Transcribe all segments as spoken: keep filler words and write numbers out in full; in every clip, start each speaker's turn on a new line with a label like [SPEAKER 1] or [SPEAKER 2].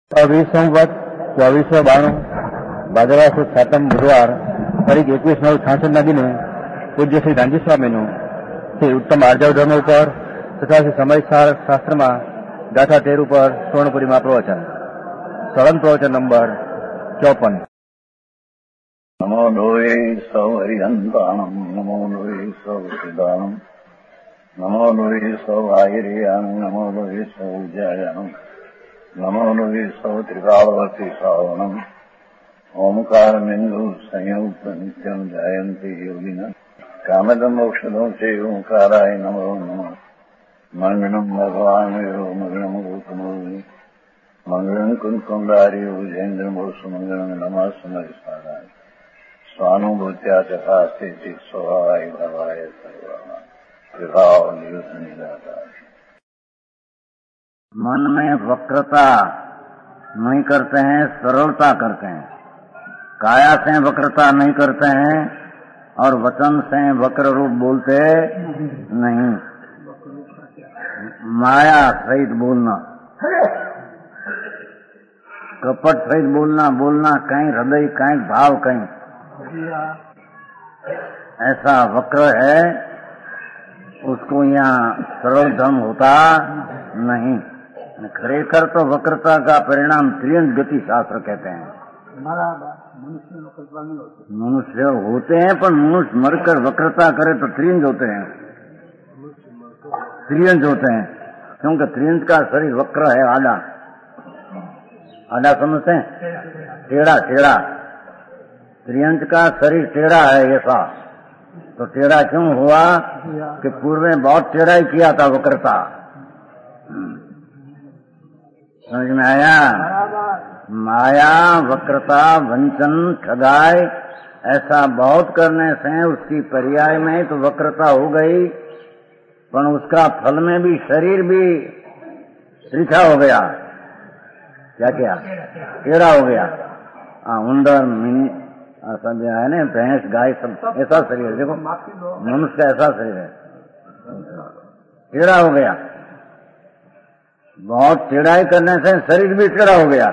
[SPEAKER 1] વીસ સંવત ચોવીસો બાણું ભાદરવા સુદ સાતમ બુધવાર તારીખ એકવીસ નવ છાસઠના દિને પૂજ્ય શ્રી ગાંધી સ્વામીનું શ્રી ઉત્તમ આર્જવ ધર્મ ઉપર તથા શ્રી સમયસાર શાસ્ત્રમાં ગાથા તેર ઉપર સ્વર્ણપુરીમાં પ્રવચન સળંગ પ્રવચન નંબર ચોપન.
[SPEAKER 2] નમો લોહે સૌ હરિહંતાણમ નમો લોહે સૌ સિદાણમ નમો લોહે સૌ આયર્યાણમ નમો લોહે સૌ જયાણમ નમો લોહે સૌ ત્રિકાળવતી શ્રાવણમ ઓમકાર બિંદુ સંયુક્ત નિત્યમ જયંતિ યોગિના કામદમ મોક્ષદો છે ઓંકારાય નમો નમઃ. મંગળમ ભગવાન વિરો મંગળમ ગૌતમો મંગળમ કુંકુંડાર્યો જૈન્દ્રમો સુમંગળમ નમઃ સમય સારાય स्वानुभूत्या तथा स्थिति स्वभावाय भवाय सर्वना प्रभाव नियुक्त निराकार.
[SPEAKER 3] मन में वक्रता नहीं करते हैं, सरलता करते हैं. काया से वक्रता नहीं करते हैं और वचन से वक्र रूप बोलते नहीं. माया सहित बोलना, कपट सहित बोलना, बोलना कहीं हृदय कहीं भाव कहीं ऐसा वक्र है, उसको यहाँ सरल धर्म होता नहीं. खरेखर तो वक्रता का परिणाम त्रियंत गति शास्त्र कहते हैं. मनुष्य होते हैं पर मनुष्य मरकर वक्रता करे तो त्रियंत होते हैं, त्रियंत होते हैं क्योंकि त्रियंत का शरीर वक्र है, आधा आधा समझते हैं, टेढ़ा टेढ़ा. त्रियंत का शरीर टेढ़ा है ऐसा. तो टेढ़ा क्यों हुआ कि पूर्व में बहुत टेढ़ा ही किया था वक्रता. समझ में आया? माया वक्रता वंचन ठगाई ऐसा बहुत करने से उसकी पर्याय में तो वक्रता हो गई, पर उसका फल में भी शरीर भी त्रिखा हो गया. क्या क्या टेढ़ा हो गया. उंदर मिनी ऐसा जो है ना, भैंस गाय सब ऐसा शरीर. देखो मनुष्य का ऐसा शरीर है, टेढ़ा हो गया. बहुत टेढ़ाई करने से शरीर भी टेढ़ा हो गया.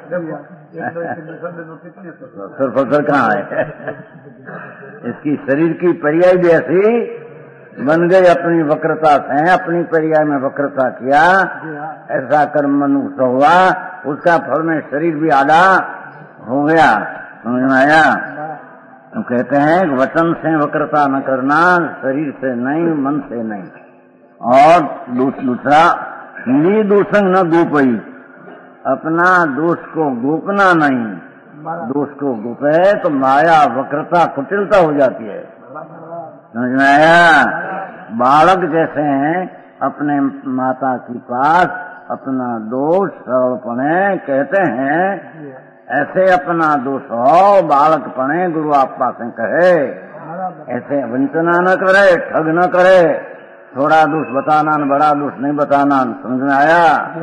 [SPEAKER 3] सर फसल कहाँ है? इसकी शरीर की पर्याय भी ऐसी बन गई. अपनी वक्रता से अपनी पर्याय में वक्रता किया, ऐसा कर्म मनुष्य हुआ, उसका फल में शरीर भी आधा हो गया. समझ में आया? तो कहते हैं वचन से वक्रता न करना, शरीर से नहीं, मन से नहीं. और दूसरा हिंदी दूषण न गोपई, अपना दोष को गोपना नहीं. दोष को गोपे तो माया वक्रता कुटिलता हो जाती है. समझ में आया? बालक जैसे हैं अपने माता के पास अपना दोष सरलपणे कहते हैं, ऐसे अपना दोष हो बालक पणे गुरु आपा से कहे. ऐसे वंचना न करे, ठग न करे, थोड़ा दोष बताना न बड़ा दोष नहीं बताना. समझ में आया?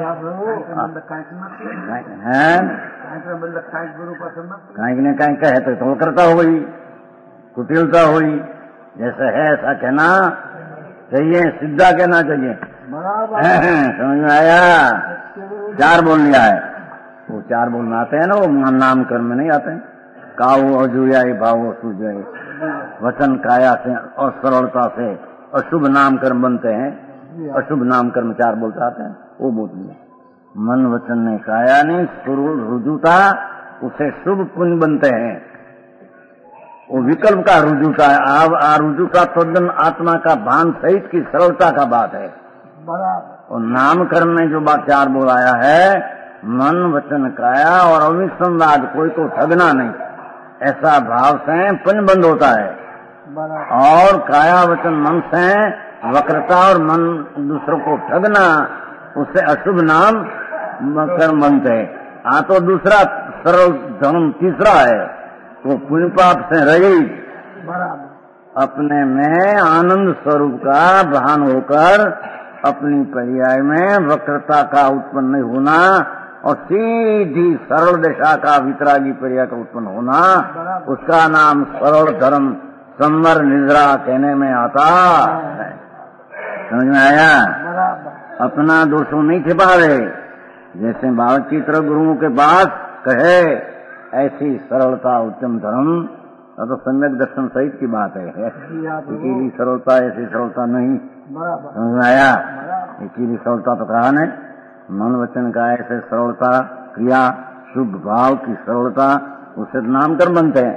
[SPEAKER 3] कहीं न कहीं कहे तो वक्रता हो गई, कुटिलता हुई. जैसे है ऐसा कहना चाहिए, सीधा कहना चाहिए. समझ में आया? चार बोल लिया है, वो चार बोलना आते हैं ना, वो नाम कर्म में नहीं आते हैं. काऊ अजुयाई भावो सुजाई, वचन काया से और सरलता से अशुभ नाम कर्म बनते हैं. अशुभ नाम कर्म चार बोलते आते हैं, वो बोल दिए. मन वचन ने काया ने सुरुल रुजुता, उसे शुभ पुण्य बनते हैं. वो विकल्प का रुजुता है. आ रुजुता तद्दन आत्मा का भान सहित की सरलता का बात है. और नाम कर्म में जो बात चार बोल आया है, मन वचन काया और अविसंवाद, कोई को ठगना नहीं, ऐसा भाव से पुण्य बंद होता है. और काया वचन मन से वक्रता और मन दूसरों को ठगना, उससे अशुभ नाम कर्म बनते हैं. हाँ तो दूसरा सरल धर्म तीसरा है, वो पुण्य पाप से रहित अपने में आनंद स्वरूप का भान होकर अपनी पर्याय में वक्रता का उत्पन्न नहीं होना और सीधी सरल दशा का वितरागी पर्याय का उत्पन्न होना, उसका नाम सरल धर्म संवर निद्रा कहने में आता है. समझ में आया? अपना दोषों नहीं छिपा रहे, जैसे बालक की तरह गुरुओं के पास कहे, ऐसी सरलता उत्तम धर्म, तो सम्यक दर्शन सहित की बात है। अकेली सरलता ऐसी सरलता नहीं, समझ में आया? अकेली सरलता तो कहा नहीं, मन वचन का ऐसे सरलता, क्रिया शुभ भाव की सरलता, उससे नामकर्म बनते हैं।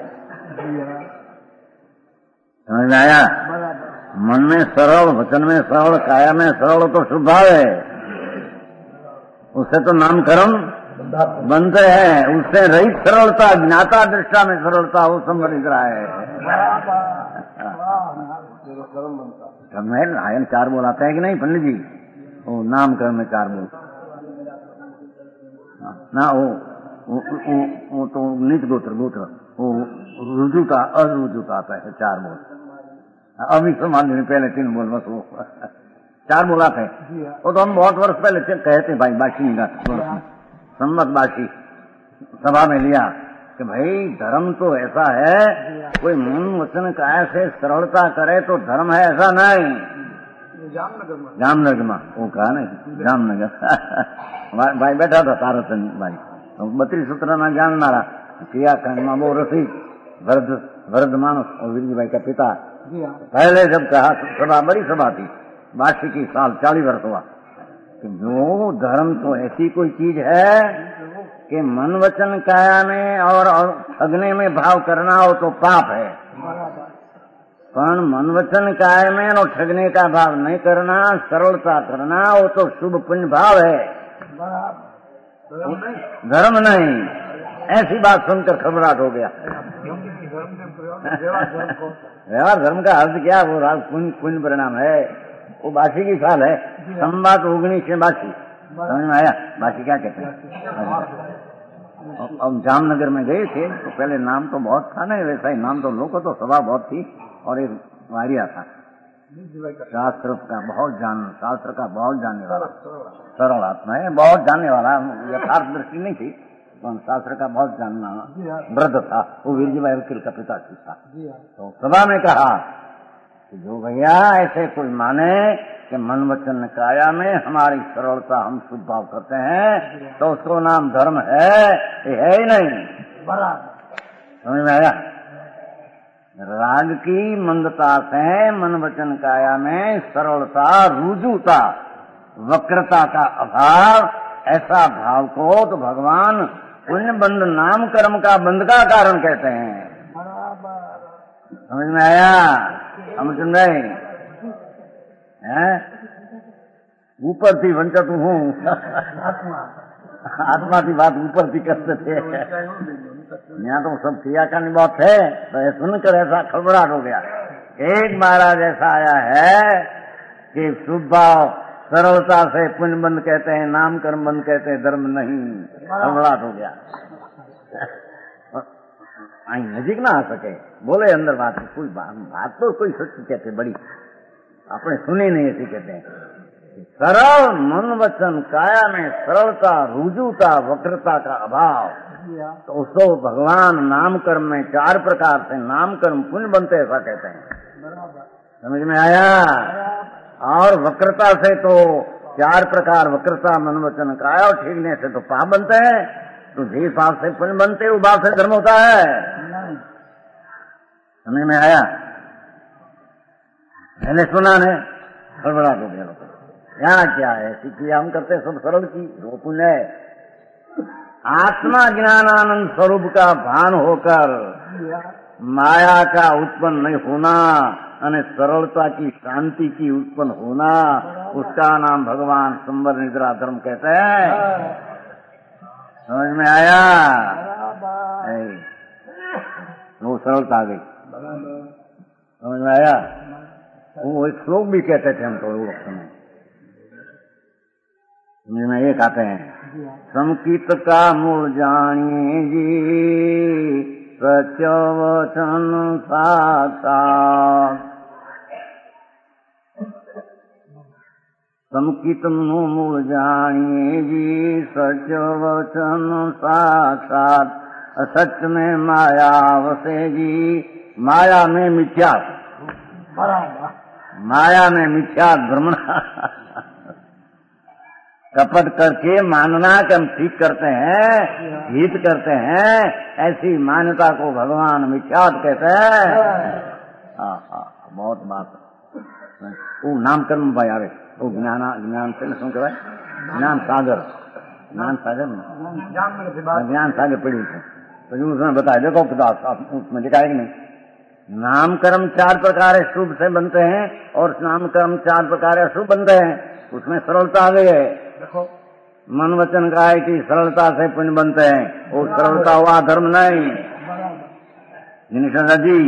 [SPEAKER 3] समझ में आया? मन में सरल, वचन में सरल, काया में सरल तो शुभ भाव है, उससे तो नामकर्म बनते हैं। उससे रहित सरलता, ज्ञाता दृष्टा में सरलता, वो संबंधित रहा है। नारायण चार बोल आता है कि नहीं पंडित जी? वो नामकर्म में चार बोल ना, वो वो, वो, वो तो नीच गोत्र गोत्र वो रुजुता अरुजुता आता है चार बोल। अभी समान दिन पहले तीन बोल बस वो चार बोला थे। वो तो हम बहुत वर्ष पहले कहते भाई बाकी निगाह सम्मत बाकी सभा में लिया कि भाई धर्म तो ऐसा है, कोई मन वचन काया से सरलता करे तो धर्म है, ऐसा नहीं। जामनगर में जामनगर में वो कहा नहीं, जामनगर भाई बैठा था तारतन भाई, बत्रीस सूत्र ना जाननारा, किया खंड वो रसिक वृद्ध वृद्ध मानस और वीरजी भाई का पिता। पहले जब कहा सभा, बड़ी सभा थी, बासी की साल चालीस वर्ष हुआ कि जो धर्म तो ऐसी कोई चीज है कि मन वचन काया में और ठगने में भाव करना हो तो पाप है, पर मन वचन काया में और ठगने का भाव नहीं करना, सरलता करना, वो तो शुभ पुण्य भाव है, धर्म नहीं। ऐसी बात सुनकर घबराहट हो गया। व्यवहार धर्म का अर्थ क्या? वो राज पुण्य पुण्य परिणाम है, वो बासी की साल है, संवाद उगनी से बासी, समझ में आया? बासी क्या कहते हैं? अब जामनगर में गए थे तो पहले नाम तो बहुत था नहीं, वैसा ही नाम तो लोगों तो सभा बहुत थी, और एक वारिया था शास्त्र का बहुत जान, शास्त्र का बहुत जानने वाला, सरल आत्मा है, बहुत जानने वाला, यथार्थ दृष्टि नहीं थी, तो शास्त्र का बहुत जानना वृद्ध था, वो वीरजी भाई वकील का पिता था। तो सभा में कहा कि जो भैया ऐसे कोई माने कि मन वचन काया में हमारी सरलता हम शुभ भाव करते हैं तो उसको नाम धर्म है, ये है ही नहीं। समझ में आया? राग की मंदता से मन वचन काया में सरलता, रुजुता, वक्रता का अभाव, ऐसा भाव को तो भगवान पुण्य बंध नाम कर्म का बंध का कारण कहते हैं। समझ में आया? हम सुन रहे हैं, ऊपर थी वंचत हूँ आत्मा की बात ऊपर थी करते थे, यहाँ तो सब क्रियाकांड बहुत है, तो ये सुनकर ऐसा खबराहट हो गया। एक महाराज ऐसा आया है कि शुभ भाव सरलता से पुण्य बंद कहते हैं, नाम कर्म बंद कहते हैं, धर्म नहीं, खबराहट हो गया। आई नजीक ना आ सके, बोले अंदर बात, कोई बात, बात तो कोई सच्ची कहते बड़ी, आपने सुनी नहीं ऐसी कहते हैं। सरल मन वचन काया में सरलता, रुजुता, वक्रता का अभाव, तो उसको भगवान नाम कर्म में चार प्रकार से नाम कर्म पुण्य बनते ऐसा कहते हैं। समझ में आया? और वक्रता से तो चार प्रकार, वक्रता मन वचन काया, और ठीकने से तो पाप बनते हैं, तो जिस भाव से पुण्य बनते वो भाव से धर्म होता है। समझ में आया? मैंने सुना ने गड़बड़ा हो गया। यहाँ क्या है? क्रिया हम करते सब सरल की, वो पुण्य है। आत्मा ज्ञानानंद स्वरूप का भान होकर माया का उत्पन्न नहीं होना और सरलता की, शांति की उत्पन्न होना, उसका नाम भगवान संवर निद्रा धर्म कहते हैं। समझ में आया? वो सरलता आ गई, समझ में आया? वो एक श्लोक भी कहते थे हम तो वो समय में, ये कहते हैं, संकीत का मूल जानिए जी, सच वचन साक्षात। संकीत मूल जानिए जी, सच वचन साक्षात। सच में माया वसे जी, माया में मिथ्या, माया में मिथ्या भ्रमण। कपट करके मानना कि हम ठीक करते हैं, हित करते हैं, ऐसी मान्यता को भगवान मिथ्यात्व कहते हैं। हाँ हाँ, बहुत बात। वो नामकर्म भाई आवे, वो ज्ञान ज्ञान से શું કહેવાય? જ્ઞાન સાગર, ज्ञान सागर में ज्ञान सागर पड़ी है, तो उसने बताया, देखो उसमें लिखा है कि नहीं, नाम कर्म चार प्रकार शुभ से बनते हैं और नाम कर्म चार प्रकार अशुभ बनते हैं। उसमें सरलता आ गई है। मन वचन काय की सरलता से पुण्य बनते हैं, वो सरलता हुआ धर्म नहीं। निशा जी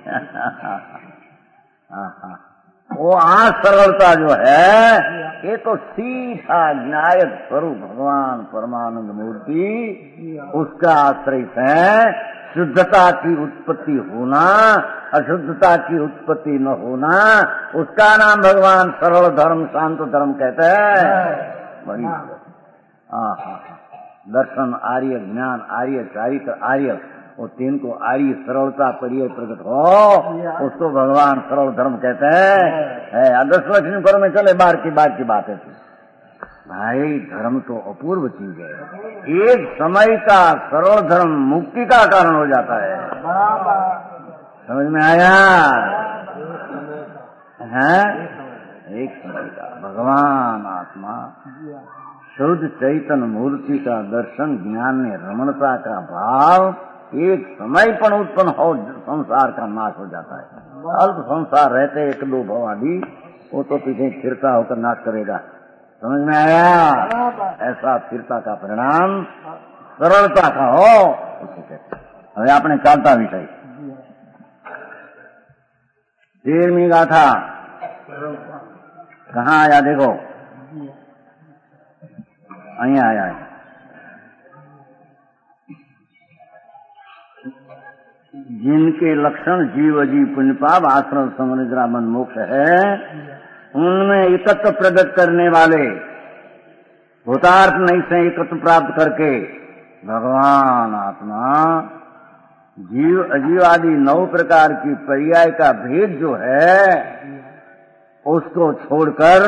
[SPEAKER 3] वो आज सरलता जो है ये तो सीधा न्यायक स्वरूप भगवान परमानंद मूर्ति, उसका आश्रय है। शुद्धता की उत्पत्ति होना, अशुद्धता की उत्पत्ति न होना, उसका नाम भगवान सरल धर्म शांत धर्म कहते हैं। बड़ी हाँ, दर्शन आर्य, ज्ञान आर्य, चारित्र आर्य, वो तीन को आर्य सरलता परिय प्रकट हो, उसको भगवान सरल धर्म कहते हैं। आदर्श लक्ष्मी पर में चले, बार की बात की बात है भाई, धर्म तो अपूर्व चीज है। एक समय का सरल धर्म मुक्ति का कारण हो जाता है। समझ में आया है? एक समय का भगवान आत्मा शुद्ध चैतन्य मूर्ति का दर्शन, ज्ञान में रमणता का भाव एक समय पर उत्पन्न हो, संसार का नाश हो जाता है। अल्प संसार रहते एक दो भव आदि, वो तो पीछे फिरता होकर नाश करेगा। समझ में आया? ऐसा फिरता का परिणाम सरलता का हो, उसे कहते। હવે આપણે ચાલતા વિષય तेरहवीं गाथा कहाँ आया? देखो અહીંયા आया है। जिनके लक्षण जीव अजीव पुण्य पाप आश्रम समनिद्रा मन मोक्ष है, उनमें एकत्व प्रकट करने वाले भूतार्थ नहीं से एकत्व प्राप्त करके भगवान आत्मा जीव अजीव आदि नौ प्रकार की पर्याय का भेद जो है उसको छोड़कर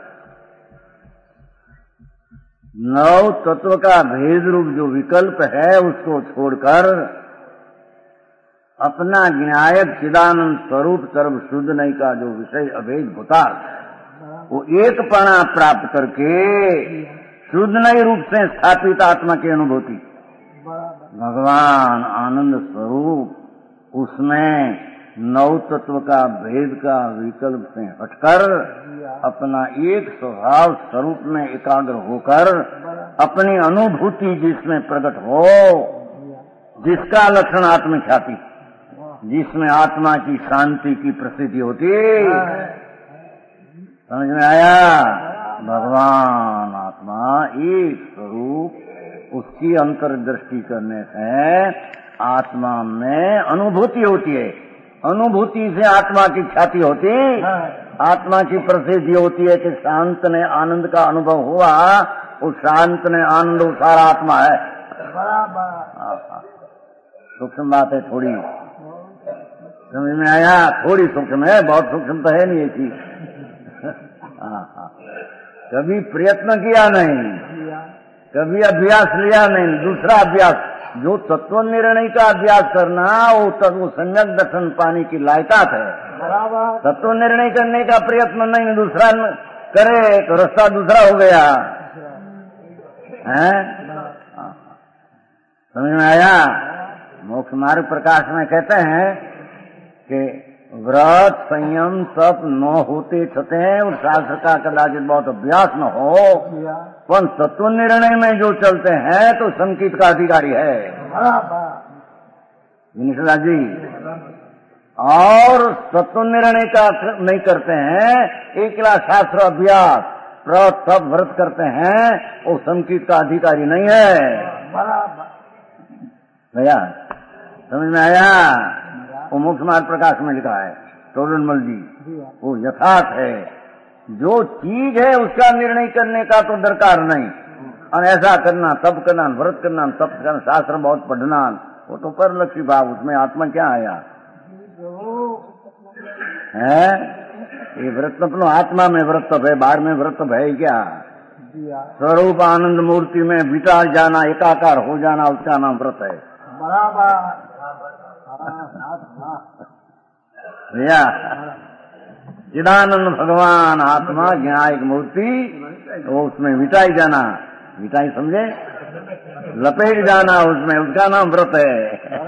[SPEAKER 3] नौ तत्व का भेद रूप जो विकल्प है उसको छोड़कर अपना ज्ञायक चिदानंद स्वरूप सर्व शुद्ध नहीं का जो विषय अभेद भूतार्थ, वो एक पणा प्राप्त करके शुद्ध नहीं रूप से स्थापित आत्मा की अनुभूति, भगवान आनंद स्वरूप, उसमें नौ तत्व का भेद का विकल्प से हटकर अपना एक स्वभाव स्वरूप में एकाग्र होकर अपनी अनुभूति जिसमें प्रकट हो, जिसका लक्षण आत्म ख्याति, जिसमें आत्मा की शांति की प्रसिद्धि होती। समझ में आया? भगवान आत्मा एक स्वरूप, उसकी अंतर्दृष्टि करने से आत्मा में अनुभूति होती है। अनुभूति से आत्मा की ख्याति होती, आत्मा की प्रसिद्धि होती है कि शांत ने आनंद का अनुभव हुआ, उस शांत ने आनंद वो सारा आत्मा है। सूक्ष्म बात है थोड़ी, समझ में आया? थोड़ी सूक्ष्म है, बहुत सूक्ष्म तो है नहीं ये चीज। कभी प्रयत्न किया नहीं, कभी अभ्यास लिया नहीं। दूसरा अभ्यास जो तत्व निर्णय का अभ्यास करना, वो तत्व सम्यक दर्शन पाने की लायकात है। तत्व निर्णय करने का प्रयत्न नहीं, दूसरा करे तो रास्ता दूसरा हो गया है। समझ में आया? मोक्ष मार्ग प्रकाश में कहते हैं कि व्रत संयम सब न होते छते और शास्त्र का कदाचित बहुत अभ्यास न हो, पर तत्व निर्णय में जो चलते हैं तो संकीत का अधिकारी है निशा जी। और तत्व निर्णय का नहीं करते हैं, एकला शास्त्र अभ्यास व्रत सब व्रत करते हैं, वो संकीत का अधिकारी नहीं है भैया। समझ में आया? वो मोक्ष मार्ग प्रकाश में लिखा है टोडरमल जी, वो यथार्थ है। जो चीज है उसका निर्णय करने का तो दरकार नहीं, और ऐसा करना तब करना, व्रत करना तब करना, शास्त्र बहुत पढ़ना, वो तो परलक्षी भाव, उसमें आत्मा क्या आया है? ये व्रत अपनो आत्मा में व्रत है, बाहर में व्रत है क्या? स्वरूप आनंद मूर्ति में विटाल जाना, एकाकार हो जाना, उसका नाम व्रत है। भैया चिदानंद भगवान आत्मा ज्ञायक मूर्ति, वो उसमें विटाई जाना, विटाई समझे, लपेट जाना उसमें, उसका नाम व्रत है।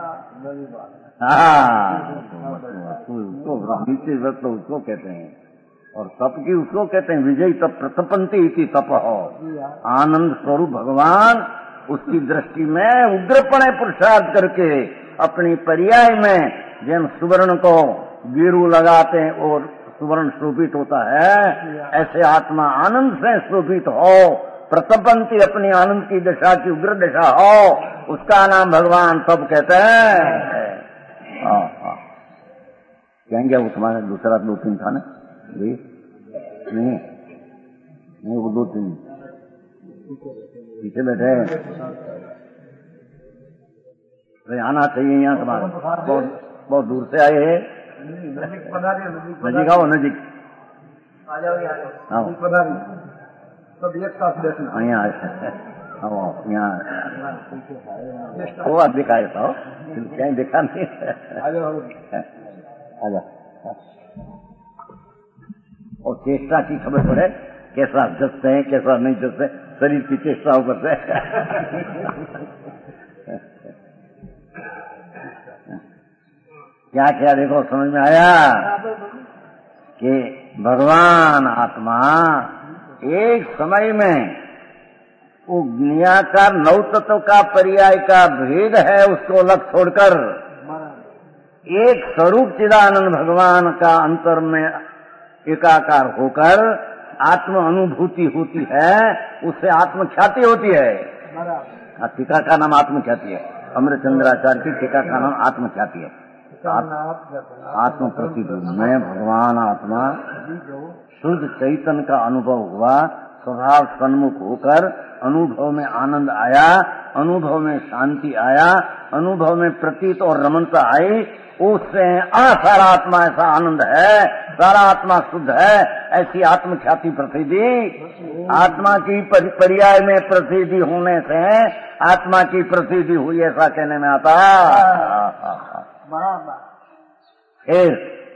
[SPEAKER 3] हाँ, उसको नीचे व्रत उसको कहते हैं, और तप की उसको कहते हैं विजयी तप, प्रतपंती इति तप हो। आनंद स्वरूप भगवान उसकी दृष्टि में उग्रपणे पुरुषार्थ करके अपनी पर्याय में जैन सुवर्ण को गिरु लगाते हैं और सुवर्ण शोभित होता है, ऐसे आत्मा आनंद से शोभित हो, प्रतपंती अपनी आनंद की दशा की उग्र दशा हो, उसका नाम भगवान तब कहते हैं। कहेंगे वो तुम्हारा दूसरा दो तीन था ना, नहीं नहीं वो दो तीन पीछे बैठे भाई, आना चाहिए यहाँ तुम्हारा, बहुत बहुत दूर से आए हैं। नजीक आओ, नजीक
[SPEAKER 4] आ जाओ, सब एक साथ बैठना।
[SPEAKER 3] यहाँ यहाँ वो आप दिखाए तो कहीं दिखा नहीं। आ जाओ, और चेष्टा की खबर पड़े, कैसा जसते हैं कैसा नहीं जसते, शरीर की चेष्टा ऊपर से। क्या क्या देखो समझ में आया कि भगवान आत्मा एक समय में वो ज्ञाकार नौ तत्व का पर्याय का भेद है, उसको अलग छोड़कर एक स्वरूप चिदानंद भगवान का अंतर में एकाकार होकर आत्म अनुभूति होती है, उससे आत्मख्याति होती है। टीका का नाम आत्मख्याति है, अमृतचंद्राचार्य की टीका का नाम आत्मख्याति है। आत्म प्रतिबिंब में भगवान आत्मा शुद्ध चैतन्य का अनुभव हुआ, स्वभाव सन्मुख होकर अनुभव में आनंद आया, अनुभव में शांति आया, अनुभव में प्रतीत और रमणता आई, उससे आ सारा आत्मा ऐसा आनंद है, सारा आत्मा शुद्ध है, ऐसी आत्मख्याति प्रसिद्धि। आत्मा की पर्याय में प्रसिद्धि होने से आत्मा की प्रसिद्धि हुई, ऐसा कहने में आता। फिर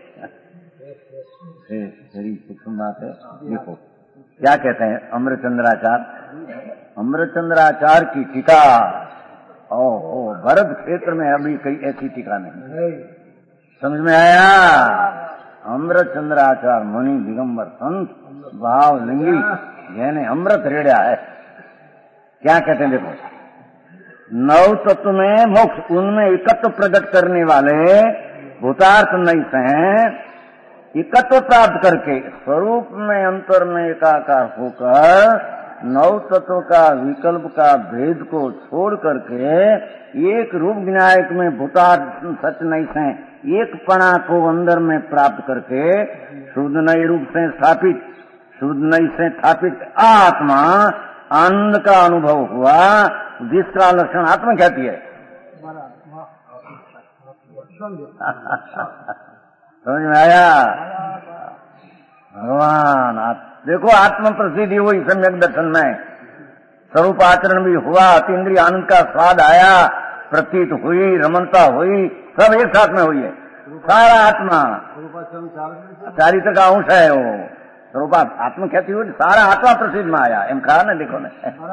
[SPEAKER 3] बड़ी सूक्ष्म बात है, देखो क्या कहते हैं अमृतचंद्राचार्य, अमृतचंद्राचार्य की टीका। ओ ओ भरत क्षेत्र में अभी कई ऐसी टीका नहीं, समझ में आया। अमृतचंद्राचार्य मुनि दिगंबर संत भाव लिंगी यानी अमृत रेड़ा है। क्या कहते हैं देखो, नौ तत्व में मोक्ष, उनमें एकत्व प्रकट करने वाले भूतार्थ नहीं से एकत्व प्राप्त करके स्वरूप में अंतर में एकाकार होकर नौ तत्व का विकल्प का भेद को छोड़ करके एक रूप विनायक में भूतार्थ सच नहीं से एक पणा को अंदर में प्राप्त करके शुद्ध नई रूप से स्थापित, शुद्ध नई से स्थापित आत्मा आनंद का अनुभव हुआ, जिसका लक्षण आत्मख्याति है। समझ में आया। भगवान देखो आत्म प्रसिद्धि हुई सम्यक दर्शन में, स्वरूप आचरण भी हुआ, अतीन्द्रिय आनंद का स्वाद आया, प्रतीत हुई, रमणता हुई, सब एक साथ में हुई है। सारा आत्मा चारित्र का अंश है, वो स्वरूप आत्मख्याति हुई, सारा आत्मा प्रसिद्ध में आया। एम कहा ना, देखो ना,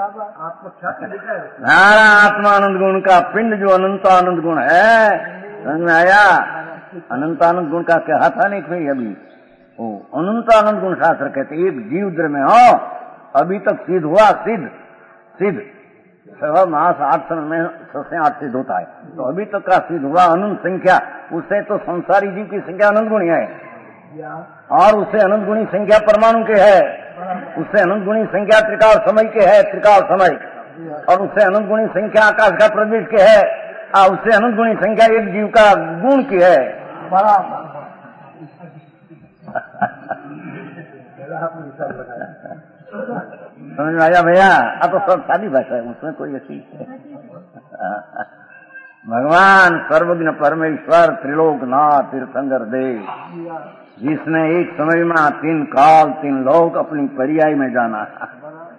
[SPEAKER 3] सारा आत्मा आनंद गुण का पिंड जो अनंत आनंद गुण है, समझ में आया। अनंत आनंद गुण का कहा था नहीं कोई अभी, वो अनंत आनंद गुण शास्त्र कहते एक जीव द्र में हो, अभी तक सिद्ध हुआ, सिद्ध सिद्ध सवा मास आठ समय में सबसे आठ सिद्ध होता है, तो अभी तक का सिद्ध हुआ अनंत संख्या, उससे तो संसारी जीव की संख्या अनंत गुणी है, और उससे अनंत गुणी संख्या परमाणु के है, उससे अनंत गुणी संख्या त्रिकाल समय के है, त्रिकाल समय, और उससे अनंत गुणी संख्या आकाश का प्रदेश के है, और उससे अनंत गुणी संख्या एक जीव का गुण की है। समझ में आया भैया। अब तो सब सादी भाषा है, उसमें कोई ऐसी भगवान सर्वज्ञ परमेश्वर त्रिलोकनाथ तीर्थंकर देव, जिसने एक समय में तीन काल तीन लोक अपनी पर्याय में जाना,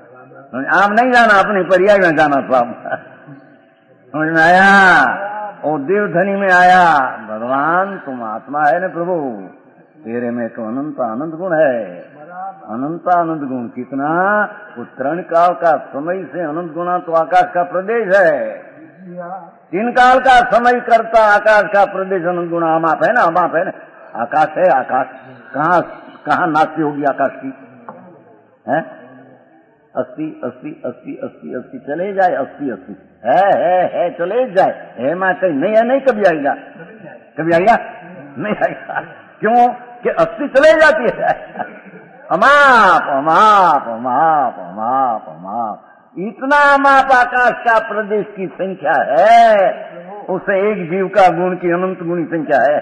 [SPEAKER 3] आप नहीं जाना, अपनी पर्याय में जाना सब। समझ में आया? और देवधनी में आया, भगवान तुम आत्मा है न प्रभु, तेरे में तो अनंत आनंद गुण है। अनंत आनंद गुण कितना? उत्तरण काल का समय से अनंत गुणा तो आकाश का प्रदेश है। तीन काल का समय करता आकाश का प्रदेश अनंत गुणा अमाप है ना, अमाप है ना। आकाश है, आकाश कहाँ कहाँ नास्ती होगी आकाश की? है अस्सी अस्सी अस्सी अस्सी अस्सी चले जाए, अस्सी अस्सी है है है चले जाए, है माते नहीं है, नहीं कभी आएगा, कभी आएगा नहीं आएगा। क्यों कि अस्सी चले जाती है। अमाप अमाप अमाप अमाप अमाप, इतना अमाप आकाश का प्रदेश की संख्या है, उसे एक जीव का गुण की अनंत गुणी संख्या है।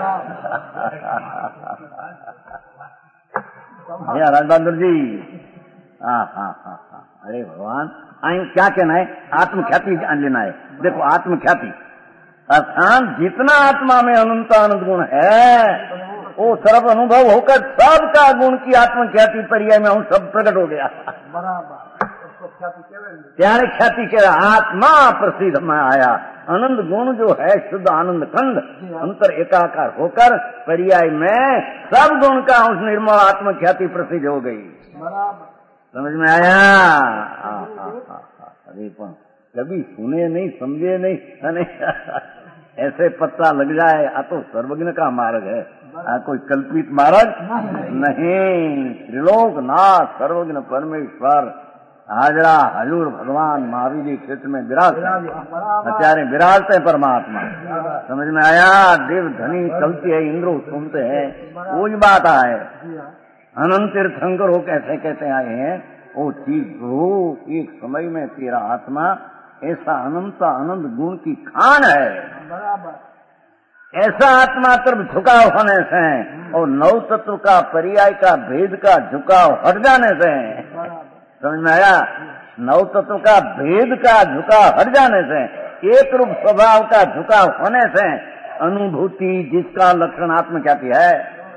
[SPEAKER 3] राजबहादुर जी, हाँ हाँ हाँ हाँ, अरे भगवान आई क्या कहना है? आत्मख्याति लेना है। देखो आत्मख्याति अर्थात जितना आत्मा में अनंत आनंद गुण है, वो सर्व अनुभव होकर सबका गुण की आत्मख्याति पर्याय में हूँ, सब प्रकट हो गया। त्यारे ख्याति के आत्मा प्रसिद्ध में आया। आनंद गुण जो है शुद्ध आनंद खंड अंतर एकाकार होकर पर्याय में सब गुण का उस निर्मल आत्मख्याति प्रसिद्ध हो गई। समझ में आया? अरे पण कभी सुने नहीं, समझे नहीं, ऐसे पता लग जाए आ तो सर्वज्ञ का मार्ग है, आ कोई कल्पित मार्ग नहीं। त्रिलोक नाथ सर्वज्ञ परमेश्वर हाजरा हजूर भगवान महावीर क्षेत्र में विराज अत्यारे विराजते हैं परमात्मा। समझ में आया? देव धनी चलती है, इंद्रो सुनते हैं, वो बात आए। अनंत तीर्थंकर हो कैसे कहते आए हैं, वो चीज हो एक समय में तेरा आत्मा ऐसा अनंत आनंद गुण की खान है, ऐसा आत्मा तरफ झुकाव होने से और नव तत्व का पर्याय का भेद का झुकाव हट जाने से, समझ में आया? नव तत्व का भेद का झुकाव हट जाने से, एक रूप स्वभाव का झुकाव होने से अनुभूति जिसका लक्षण आत्मख्याति है,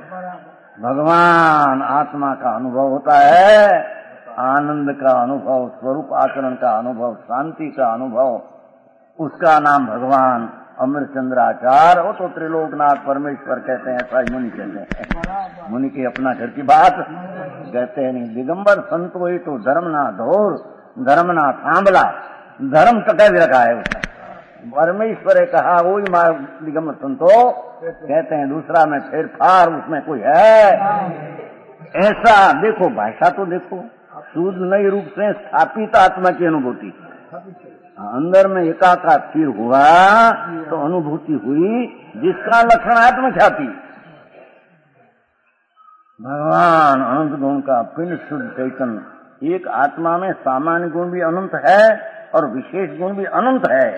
[SPEAKER 3] भगवान आत्मा का अनुभव होता है, आनंद का अनुभव, स्वरूप आचरण का अनुभव, शांति का अनुभव, उसका नाम भगवान अमरचंद्राचार्य, वो तो त्रिलोकनाथ परमेश्वर कहते हैं, ऐसा मुनि कहते हैं। मुनि की अपना घर की बात कहते हैं नहीं। दिगंबर संत वही तो धर्म ना धोर, धर्म ना सांभला, धर्म कटे भी रखा है उसने। परमेश्वर कहा वही दिगंबर संतो कहते हैं, दूसरा में फेर फार उसमें कोई है ऐसा? देखो भाषा तो देखो, शुद्ध नई रूप से स्थापित आत्मा की अनुभूति, अंदर में एकाकार स्थिर हुआ तो अनुभूति हुई जिसका लक्षण आत्मख्याति। भगवान अनंत गुण का पिंड शुद्ध चैतन्य, एक आत्मा में सामान्य गुण भी अनंत है और विशेष गुण भी अनंत है।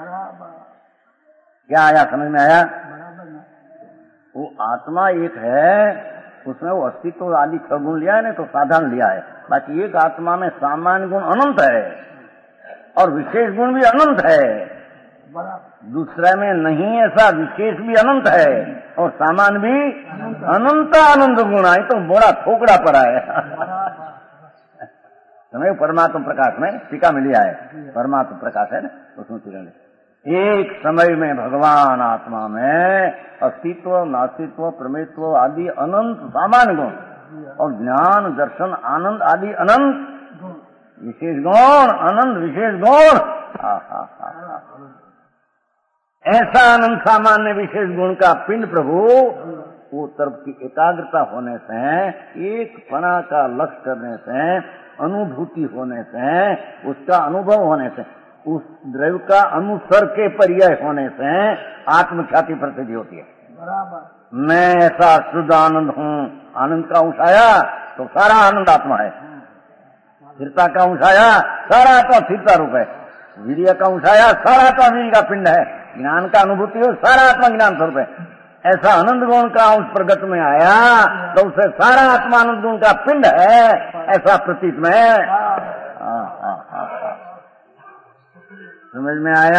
[SPEAKER 3] क्या आया? समझ में आया? वो आत्मा एक है, उसमें वो अस्तित्व आदि छह गुण लिया है ना, तो साधारण लिया है। बाकी एक आत्मा में सामान्य गुण अनंत है और विशेष गुण भी अनंत है, दूसरे में नहीं ऐसा, विशेष भी अनंत है और सामान्य भी अनंत आनंद गुण है, तो बड़ा थोकड़ा पड़ा है। समय परमात्मा प्रकाश में टीका में लिया है, परमात्मा प्रकाश है ना, उसमें एक समय में भगवान आत्मा में अस्तित्व, नास्तित्व, प्रमेत्व आदि अनंत सामान्य गुण और ज्ञान, दर्शन, आनंद आदि अनंत विशेष गुण, अनंत विशेष गुण, ऐसा अनंत सामान्य विशेष गुण का पिंड प्रभु वो तरफ की एकाग्रता होने से, एक पना का लक्ष्य करने से, अनुभूति होने से, उसका अनुभव होने से, उस द्रव्य का अनुसर के पर्याय होने से आत्मख्याति प्रसिद्धि होती है। बराबर। मैं ऐसा शुद्ध आनंद हूँ, आनंद का अंश आया तो सारा आनंद आत्मा है, स्थिरता का अंश आया सारा आत्मा स्थिरता रूप है, वीर्य का अंश आया सारा आत्मा वीर्य का पिंड है, ज्ञान का अनुभूति हो सारा आत्मा ज्ञान स्वरूप है। ऐसा आनंद गुण का अंश प्रगट में आया तो उसे सारा आत्मा आनंद गुण का पिंड है, ऐसा प्रतीत में। समझ में आया?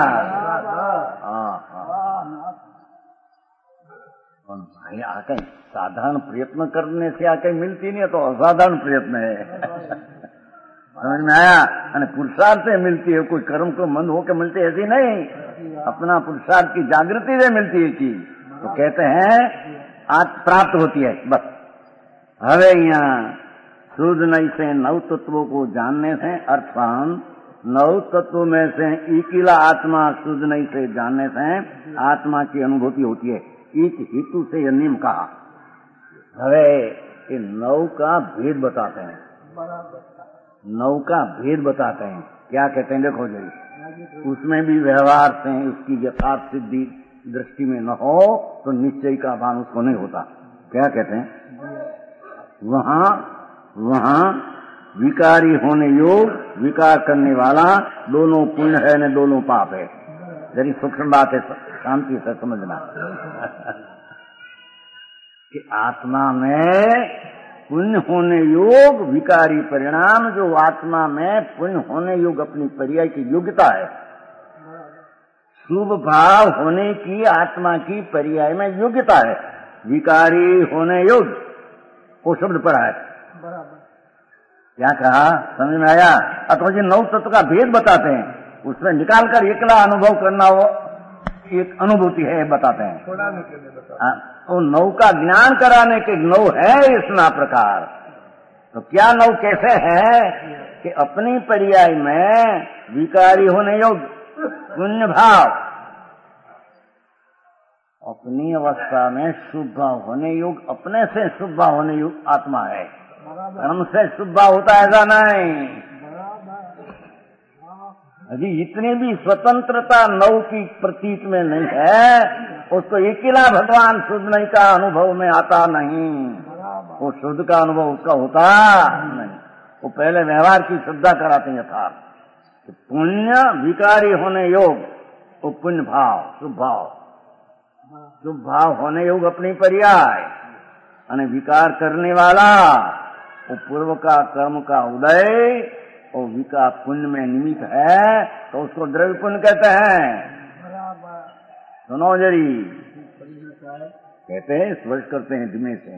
[SPEAKER 3] भाई आके साधारण प्रयत्न करने से आके मिलती नहीं है, तो असाधारण प्रयत्न है। समझ में आया? અને पुरुषार्थ से मिलती है, कोई कर्म को मंद होकर मिलती है ऐसी नहीं, अपना पुरुषार्थ की जागृति से मिलती है चीज, तो कहते हैं आज प्राप्त होती है। बस હવે અહીંયા शुद्ध नहीं से नव तत्वों को जानने से अर्थान नव तत्व में से इकिला आत्मा शुद्ध नहीं से जानने से आत्मा की अनुभूति होती है। इस हेतु से यह नियम कहा। હવે ये नव का भेद बताते हैं, नव का भेद बताते हैं। क्या कहते हैं देखो जरी, उसमें भी व्यवहार से उसकी यथार्थ सिद्धि दृष्टि में न हो तो निश्चय का भान उसको नहीं होता। क्या कहते हैं, वहां वहां विकारी होने योग, विकार करने वाला दोनों पुण्य है न दोनों पाप है। जरी सूक्ष्म बात है, शांति से समझना कि आत्मा में पुण्य होने योग विकारी परिणाम, जो आत्मा में पुण्य होने योग अपनी पर्याय की योग्यता है, शुभ भाव होने की आत्मा की पर्याय में योग्यता है, विकारी होने योग वो शब्द पढ़ा है। क्या कहा समझ में आया? अथवा जी नौ तत्व का भेद बताते हैं, उसमें निकालकर एकला अनुभव करना हो एक अनुभूति है बताते हैं। तो नौ का ज्ञान कराने के नौ है इस ना प्रकार। तो क्या नौ कैसे है कि अपनी पर्याय में विकारी होने योग्य पुण्य भाव, अपनी अवस्था में शुभ भाव होने योग, अपने से शुभ भाव होने योग आत्मा है। कर्म से शुभ भाव होता है ऐसा नहीं। अभी इतनी भी स्वतंत्रता नौ की प्रतीत में नहीं है, उसको अकेला भगवान शुद्ध नहीं का अनुभव में आता नहीं, वो शुद्ध का अनुभव उसका होता नहीं। वो पहले व्यवहार की श्रद्धा कराते हैं था, पुण्य विकारी होने योग वो पुण्य भाव, शुभ भाव, शुभ भाव होने योग अपनी पर्याय, और विकार करने वाला वो पूर्व का कर्म का उदय और विकार पुण्य में निमित्त है, तो उसको द्रव्य पुण्य कहते हैं। सुनो जरी, कहते हैं स्पर्श करते हैं धीमे से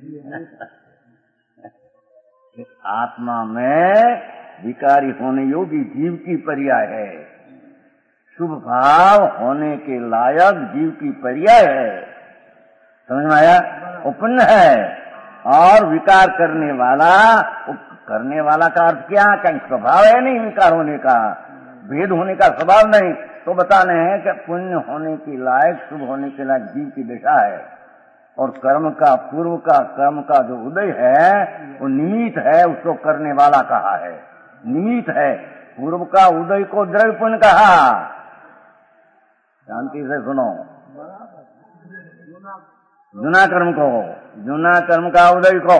[SPEAKER 3] आत्मा में विकारी होने योगी जीव की पर्याय है, शुभ भाव होने के लायक जीव की पर्याय है। समझ में आया? वो पुण्य है। और विकार करने वाला, करने वाला का अर्थ क्या? कहीं स्वभाव है नहीं विकार होने का, भेद होने का स्वभाव नहीं, तो बताने हैं कि पुण्य होने की लायक, शुभ होने के लायक जीव की दशा है। और कर्म का, पूर्व का कर्म का जो उदय है वो निमित्त है, उसको करने वाला कहा है, निमित्त है। पूर्व का उदय को द्रव्य पुण्य कहा। शांति से सुनो, जुना कर्म को, जुना कर्म का उदय को,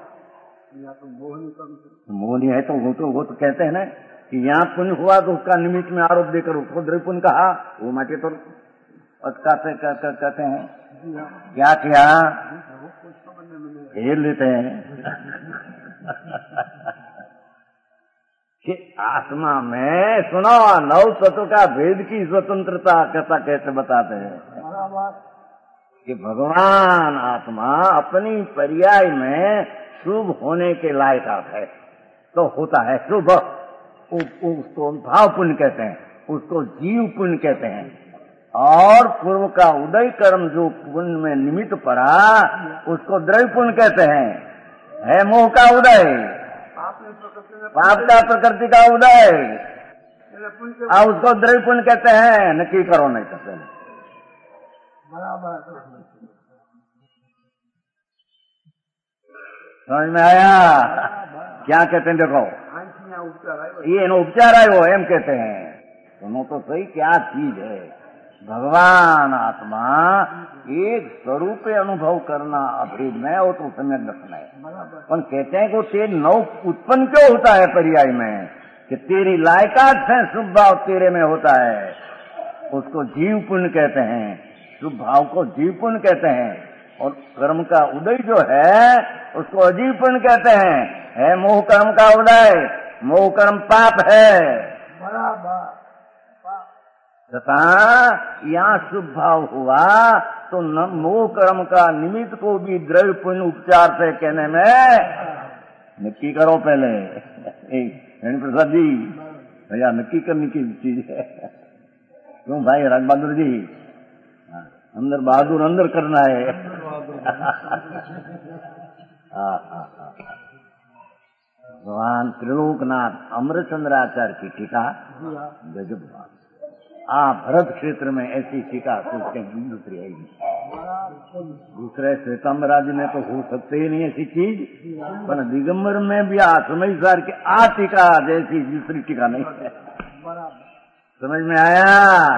[SPEAKER 3] मोहनी है तो वो तो वो तो कहते हैं ना कि यहाँ पुण्य हुआ तो उसका निमित्त में आरोप देकर उसको द्रव्य पुण्य कहा। वो माटे तो कहते कहते हैं क्या किया, खेल लेते हैं कि आत्मा में सुनो नौ तत्व का भेद की स्वतंत्रता कथा कैसे बताते हैं कि भगवान आत्मा अपनी पर्याय में शुभ होने के लायक है तो होता है शुभ, उसको भाव पुण्य कहते हैं, उसको जीव पुण्य कहते हैं। और पूर्व का उदय कर्म जो पुण्य में निमित्त पड़ा उसको द्रव्य पुण्य कहते हैं। है मोह का उदय, पाप का प्रकृति का उदय, और उसको द्रव्य पुण्य कहते हैं। नक्की करो नहीं कहते हैं। समझ में आया? क्या कहते हैं देखो, ये नो उपचार है वो एम कहते हैं। सुनो तो सही क्या चीज है। भगवान आत्मा एक स्वरूप अनुभव करना अभेद में वो तो सम्यक दर्शन है। पर कहते हैं कि तेरे नौ उत्पन्न क्यों होता है पर्याय में कि तेरी लायकात से शुभ भाव तेरे में होता है, उसको जीव पुण्य कहते हैं। शुभ भाव को जीव पुण्य कहते हैं। और कर्म का उदय जो है उसको अजीव पुण्य कहते हैं। है मोह कर्म का उदय, मोह कर्म पाप है। तथा यहाँ शुभ भाव हुआ तो न मोह कर्म का निमित्त को भी द्रव्य पुण्य उपचार से कहने में नक्की करो पहले। वेणु प्रसाद जी भैया नक्की करने की चीज है। क्यों भाई राज बहादुर जी? अंदर बहादुर अंदर करना है। भगवान त्रिलोकनाथ अमृतचंद्राचार्य की टीका गजब बात। आ भरत क्षेत्र में ऐसी टीका सोचते हैं दूसरी है दूसरे श्वेतांबर जी में तो हो सकते ही नहीं ऐसी चीज, पर दिगंबर में भी आ समझ सार के आ टीका जैसी दूसरी टीका नहीं है। समझ में आया?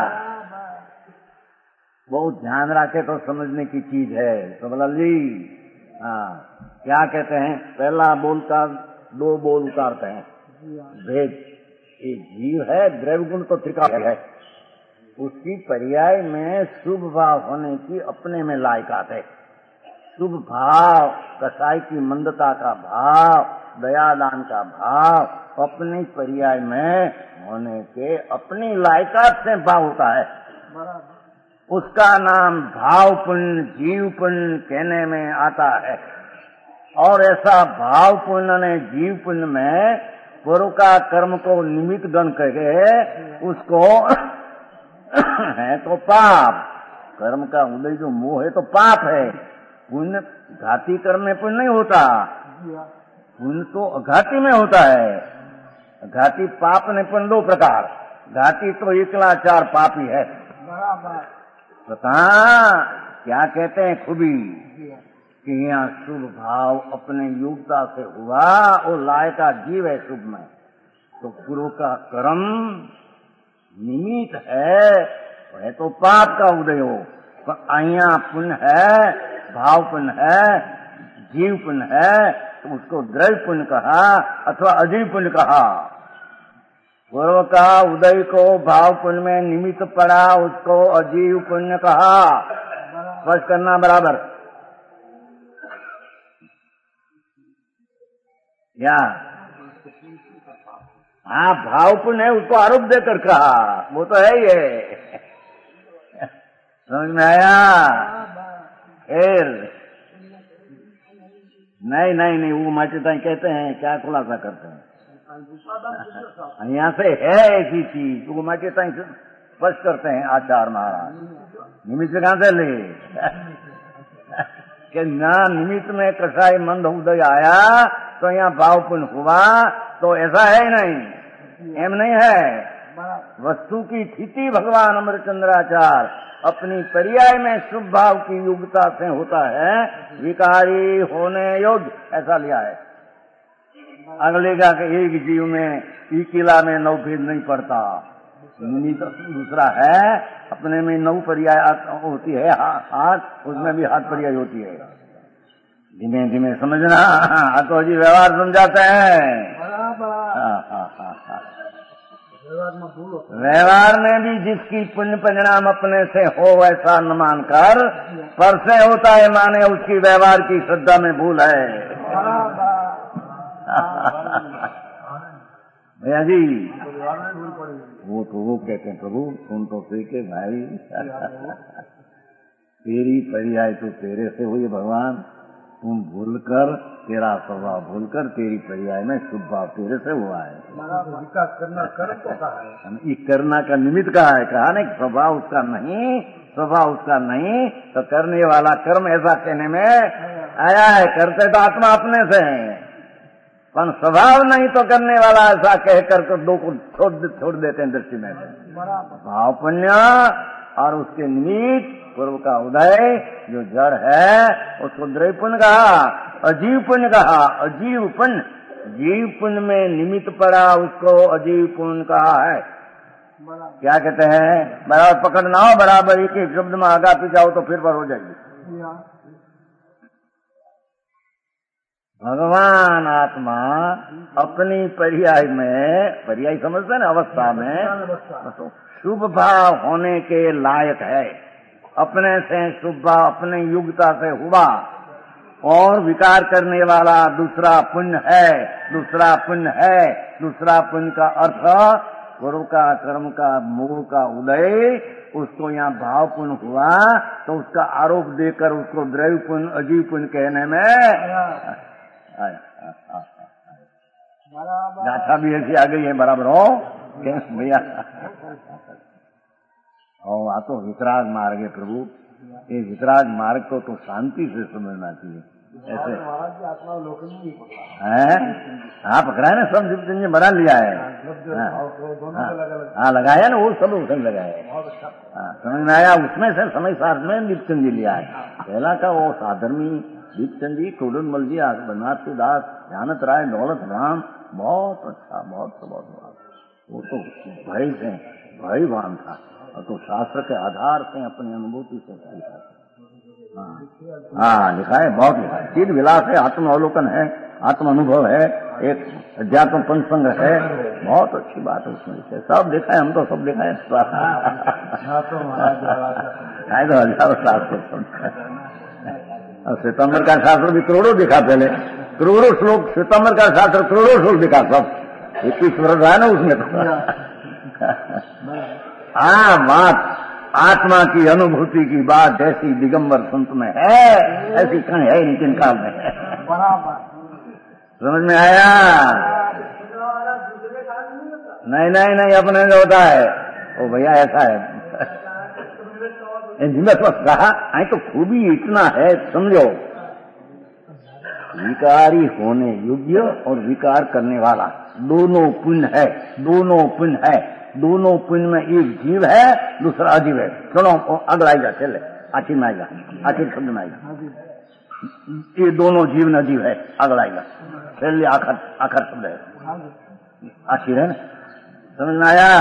[SPEAKER 3] बहुत ध्यान रखे तो समझने की चीज है सबलाल जी। हाँ, क्या कहते हैं? पहला बोल का दो बोल उतारते हैं भेद। ये जीव है, द्रव्य गुण तो त्रिकाल है, उसकी पर्याय में शुभ भाव होने की अपने में लायकात है। शुभ भाव कसाई की मंदता का भाव, दयादान का भाव अपनी पर्याय में होने के अपनी लायकात से भाव होता है। उसका नाम भाव पुण्य, जीव पुण्य कहने में आता है। और ऐसा भाव पुण्य ने जीव पुण्य में पूर्व का कर्म को निमित्त गण करके उसको है तो पाप। कर्म का उदय जो मोह है तो पाप है। पुण्य घाती कर्म में पुण्य नहीं होता, पुण्य तो अघाती में होता है। घाती पाप ने पुण्य दो प्रकार, घाती तो एकला चार पापी है। पता क्या कहते हैं खूबी कि यहाँ शुभ भाव अपने योग्यता से हुआ और लाय का जीव है शुभ में, तो पूर्व का कर्म निमित्त है, है तो पाप का उदय हो। पर अहिया पुण्य है, भाव पुण्य है, जीव पुण्य है, तो उसको द्रव्य पुण्य कहा अथवा अजीव पुण्य कहा। पूर्व का उदय को भाव पुण्य में निमित्त पड़ा, उसको अजीव पुण्य कहा। स्पष्ट करना बराबर या? हाँ, भाव पुण्य है, उसको आरोप देकर कहा, वो तो है ही है। समझ में आया? फिर नहीं नहीं नहीं वो माचिता कहते हैं, क्या खुलासा करते हैं? यहाँ से है ऐसी चीज, वो माचिता स्पष्ट करते हैं आचार महाराज। निमित्त कहां से ले कि ना निमित्त में कसाई मंद उदय आया तो यहाँ भाव पुण्य हुआ, तो ऐसा है नहीं, एम नहीं है। वस्तु की स्थिति भगवान अमृतचंद्राचार्य अपनी पर्याय में शुभ भाव की योग्यता से होता है, विकारी होने योग्य ऐसा लिया है। अगले का एक जीव में एक किला में नौ भेद नहीं पड़ता, दूसरा है अपने में नौ पर्याय होती है, हाथ उसमें भी हाथ पर्याय होती है। धीमे धीमे समझना, तो जी व्यवहार समझाते हैं। व्यवहार में भी जिसकी पुण्य परिणाम अपने से हो वैसा न मानकर पर से होता है माने, उसकी व्यवहार की श्रद्धा में भूल है। भैया जी वो तो वो कहते हैं प्रभु सुन तो सीखे भाई, तेरी पर्याय तो तेरे से हुई भगवान, तुम भूलकर तेरा स्वभाव भूलकर तेरी पर्याय में शुभ भाव तेरे से हुआ है।
[SPEAKER 4] करना कर्म तो कहा है,
[SPEAKER 3] ये करना का निमित्त कहा है, कहा नहीं स्वभाव उसका नहीं, स्वभाव उसका नहीं, तो करने वाला कर्म ऐसा कहने में आया है। करते तो आत्मा अपने से है, पर स्वभाव नहीं तो करने वाला ऐसा कहकर तो दो को छोड़ छोड़ देते हैं दृष्टि में। भाव पुण्य और उसके निमित्त पूर्व का उदय जो जड़ है उसको द्रव्य पुण्य कहा, अजीव पुण्य कहा। अजीव पुण्य, जीव पुण्य में निमित्त पड़ा उसको अजीव पुण्य कहा है। क्या कहते हैं? बराबर पकड़ना हो, बराबर एक एक शब्द में आगा पीछा हो तो फिर पर हो जाएगी। भगवान आत्मा अपनी पर्याय में, पर्याय समझते हैं अवस्था में, तो शुभ भाव होने के लायक है। अपने से शुभ भाव अपने योग्यता से हुआ, और विकार करने वाला दूसरा पुण्य है, दूसरा पुण्य है। दूसरा पुण्य का अर्थ पूर्व का कर्म का मोह का उदय, उसको यहाँ भाव पुण्य हुआ तो उसका आरोप देकर उसको द्रव्य पुण्य अजीव पुण्य कहने में आया। गाथा भी ऐसी आ गई है बराबर हो क्या भैया। और आ तो वितराग मार्ग है प्रभु, ये वितराग मार्ग को तो शांति से समझना चाहिए। ऐसे है हाँ पकड़ा है ना, सब दीपचंद जी बना लिया है। हाँ लगाया ना, वो सब उसने लगाया। हाँ समझ में आया, उसमें से समय शास्त्र में दीपचंद जी लिया है। पहला का वो साधर्मी दीपचंद जी, टोडनमल जी, बनारस दास, जानत राय, दौलत राम, बहुत अच्छा, बहुत बहुत वो तो भय से भयवान था, और तो शास्त्र के आधार से अपनी अनुभूति से लिखा है। हाँ लिखा है, बहुत लिखा है। चिद विलास है, आत्म अवलोकन है, आत्म अनुभव है, एक अध्यात्म पंचसंग है, बहुत अच्छी बात है उसमें से। सब देखा है, हम तो सब देखा है। तो हजारों शास्त्र, श्वेतांबर का शास्त्र भी करोड़ों दिखा, पहले करोड़ों श्लोक श्वेतांबर का शास्त्र करोड़ों श्लोक दिखा, सब इक्कीस वर्ष है ना उसमें तो। हाँ बात आत्मा की अनुभूति की बात जैसी दिगंबर संत में है, ऐसी कहीं है नहीं, किन काल में है। समझ में आया? नहीं नहीं नहीं, अपने जो होता है वो भैया ऐसा है। कहा आई तो खूबी इतना है, समझो, विकारी होने योग्य और विकार करने वाला दोनों पुण्य है, दोनों पुण्य है। दोनों पुण्य में एक जीव है, दूसरा अजीव है। सुनो अगला आएगा, चले आखिर में आएगा, आखिर शब्द में आएगा। ये दोनों जीव न जीव है, अगला आएगा, चलिए आखिर आखिर शब्द है, आखिर है ना। समझ में आया?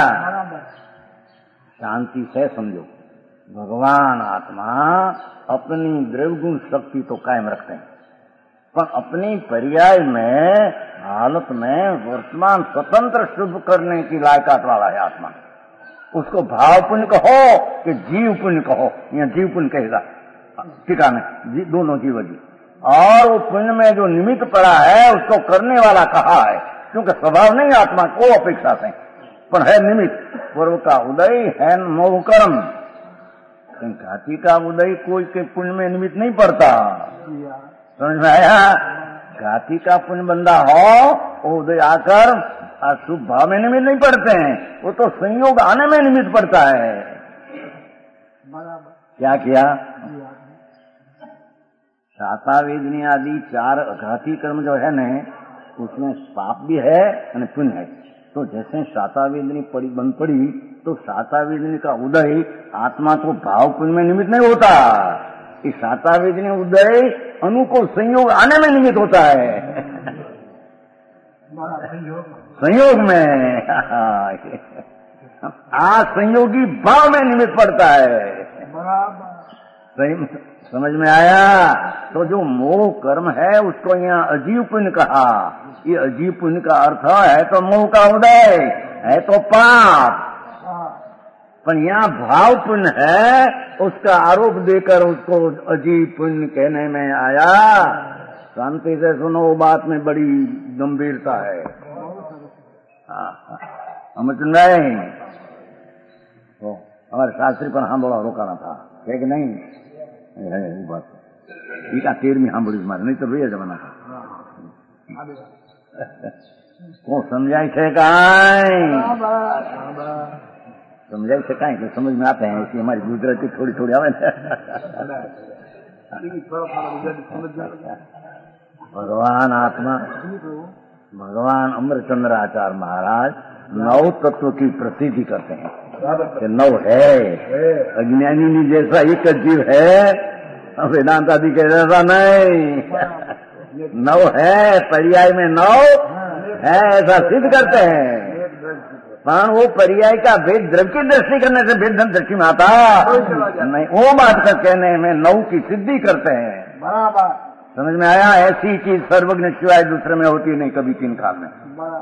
[SPEAKER 3] शांति से समझो, भगवान आत्मा अपनी द्रव्यगुण शक्ति तो कायम रखते हैं, पर अपनी पर्याय में हालत में वर्तमान स्वतंत्र शुभ करने की लायकात वाला है आत्मा। उसको भाव पुण्य कहो कि जीव पुण्य कहो, या जीव पुण्य कहेगा टीका में, जी, दोनों जीव जी। और वो पुण्य में जो निमित्त पड़ा है उसको करने वाला कहा है, क्योंकि स्वभाव नहीं आत्मा को अपेक्षा से, पर है निमित्त। पूर्व का उदय है मोह कर्म, घाती का उदय कोई के पुण्य में निमित्त नहीं पड़ता। समझ में आया? घाती का पुण्य बंदा हो, वो उदय आकर शुभ भाव में निमित्त नहीं पड़ते हैं, वो तो संयोग आने में निमित्त पड़ता है। क्या किया? शाता वेदनी आदि चार घाती कर्म जो है न, उसमें पाप भी है और पुण्य है। तो जैसे शाता वेदनी पड़ी बंद पड़ी, तो शाता वेदनी का उदय आत्मा को भाव पुण्य में निमित्त नहीं होता। इस शाता वेदनी उदय अनुकूल संयोग आने में निमित्त होता है, संयोग में। आज संयोगी भाव में निमित्त पड़ता है। समझ में आया? तो जो मोह कर्म है उसको यहाँ अजीव पुण्य कहा। ये अजीव पुण्य का अर्थ है तो मोह का उदय है तो पाप, पर यहाँ भाव पुण्य है, उसका आरोप देकर उसको अजीव पुण्य कहने में आया। शांति से सुनो, बात में बड़ी गंभीरता है। हम सुन रहे हैं तो हमारे शास्त्री पर हाँ बोला रोकाना था, है कि नहीं? है वो बात ठीक है। तेरहवीं हाँ बोली मारे, नहीं तो भैया जमाना था को समझाई थे कहीं समझाई से कहीं तो समझ में आते हैं, इसलिए हमारी गुजराती थोड़ी थोड़ी आवे। भगवान आत्मा, भगवान अमरचंद्र आचार्य महाराज नौ तत्व की प्रसिद्धि करते हैं कि नौ है। अज्ञानी ने जैसा एक जीव है, वेदांत आदि के जैसा नहीं। नौ है, पर्याय में नौ है, ऐसा सिद्ध करते हैं। पर वो पर्याय का भेद द्रव्य की दृष्टि करने से भेद दृष्टि में आता नहीं, वो बात का कहने में नौ की सिद्धि करते हैं। बराबर समझ में आया? ऐसी चीज सर्वज्ञ शिवाय दूसरे में होती नहीं कभी तीन काल में।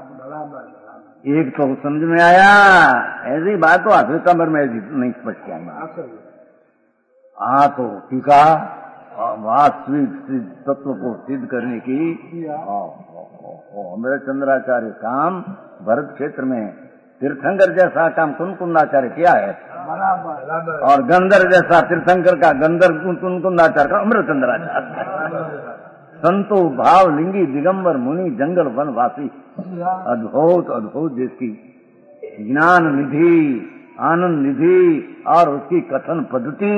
[SPEAKER 3] एक तो समझ में आया? ऐसी बात तो अद्वैतांबर में नहीं स्पष्ट किया। हाँ तो टीका वास्तविक तत्व को सिद्ध करने की अमरचंद्राचार्य काम भरत क्षेत्र में तीर्थंकर जैसा काम कुंकुंदाचार्य किया है, और गंधर जैसा तीर्थंकर का गंधर कुंकुंदाचार्य का अमरचंद्राचार्य। संतो भाव लिंगी दिगंबर मुनि जंगल वनवासी। अद्भुत अद्भुत जिसकी ज्ञान निधि, आनंद निधि और उसकी कथन पद्धति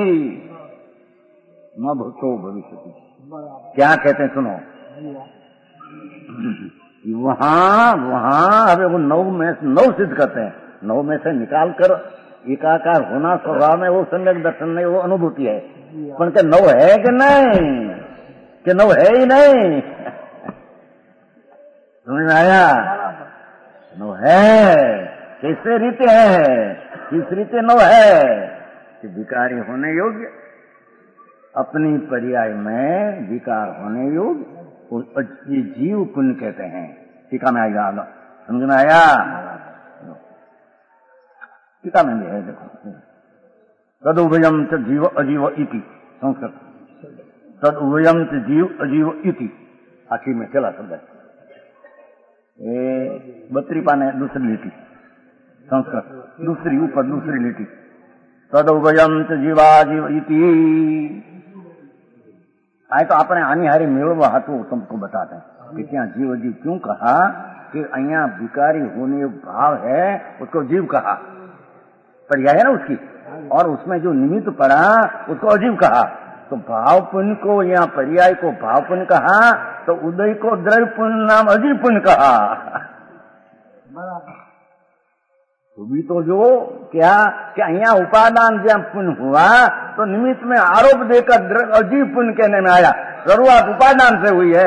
[SPEAKER 3] न भूतो भविष्य। क्या कहते हैं सुनो, वहां वहां अबे वो नौ में नौ सिद्ध करते हैं, नौ में से निकाल कर एकाकार होना स्वभाव में वो सम्यक दर्शन नहीं, वो अनुभूति है। पर क्या नौ है कि नहीं, कि नौ है ही नहीं? समझ में आया? नौ है। कैसे रीते है, किस रीते नौ है कि विकारी होने योग्य, अपनी पर्याय में विकार होने योग्य, ये जीव पुण्य कहते हैं। टीका में आएगा, समझ में आया? टीका में भी है, देखो तद उभयम च जीव अजीव इति, संस्कृत तद उभयम च जीव अजीव इति, आखिर में चला शब्द है। बत्री पाने दूसरी लिटी, संस्कृत दूसरी ऊपर दूसरी लिटी, तद उभयम च जीवा जीव इति। आए तो अपने आनी हारी मेलवा हाथों तुमको बताते हैं कि क्या जीव जीव क्यों कहा कि अहिया विकारी होने भाव है उसको जीव कहा, पर्याय है ना उसकी, और उसमें जो निमित्त पड़ा उसको अजीव कहा। तो भाव पुण्य को या पर्याय को भाव पुण्य कहा, तो उदय को द्रव्य पुण्य नाम अजीव पुण्य कहा। तो भी तो जो क्या क्या यहाँ उपादान जब पुण्य हुआ तो निमित्त में आरोप देकर अजीव पुण्य कहने में आया, शुरुआत उपादान से हुई है।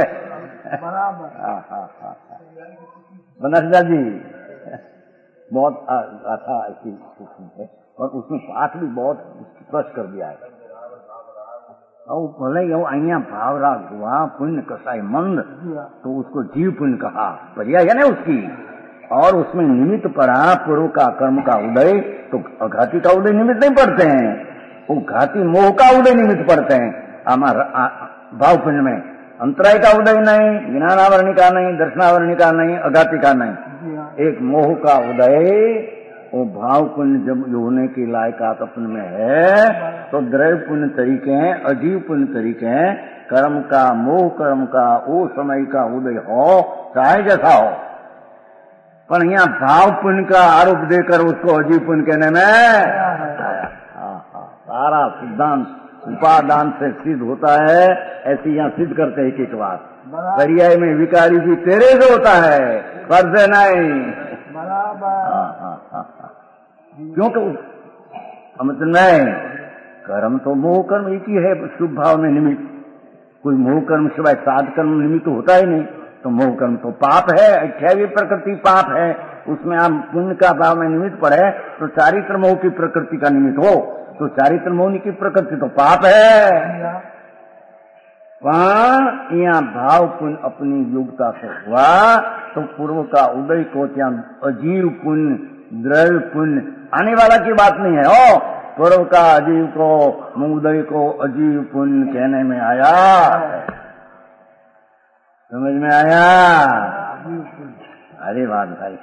[SPEAKER 3] बनरदा जी बहुत गाथा ऐसी है, और उसमें पाठ भी बहुत स्पष्ट कर दिया है। और भले अहिया भावराग हुआ पुण्य कसाई मंद, तो उसको जीव पुण्य कहा, पर्याय है ना उसकी। और उसमें निमित्त पड़ा पूर्व का कर्म का उदय, तो घाटी का उदय निमित्त नहीं पड़ते हैं, वो घाटी मोह का उदय निमित्त पड़ते हैं। हमारा भाव पुण्य में अंतराय का उदय नहीं, ज्ञानावरणी का नहीं, दर्शनावरणी का नहीं, अघाती का नहीं, एक मोह का उदय। वो भाव पुण्य जब होने की लायकात अपन में है तो द्रव्य पुण्य तरीके हैं, अजीव पुण्य तरीके हैं। कर्म का मोह कर्म का वो समय का उदय हो चाहे जैसा हो, पर यहाँ भाव पुण्य का आरोप देकर उसको अजीव पुण्य कहने में सारा सिद्धांत उपादान से सिद्ध होता है। ऐसी यहाँ सिद्ध करते हैं एक एक बात, पर्याय में विकारी भी तेरे से होता है, फर्ज नहीं। क्योंकि समझ नहीं, कर्म तो मोह कर्म एक ही है, शुभ भाव में निमित्त। कोई मोह कर्म सिवाय साध कर्म निमित्त होता ही नहीं, तो मोह कर्म तो पाप है, अठावी प्रकृति पाप है। उसमें आप पुण्य का भाव में निमित्त पड़े तो चारित्र मोह की प्रकृति का निमित्त हो, तो चारित्र मोह की प्रकृति तो पाप है। वहां यहाँ भाव पुण्य अपनी योग्यता से हुआ तो पूर्व का उदय को क्या अजीव पुण्य द्रव्य पुण्य आने वाला की बात नहीं है। ओ पूर्व का अजीव को उदय को अजीव पुण्य कहने में आया, समझ में आया? अरे बात भाई,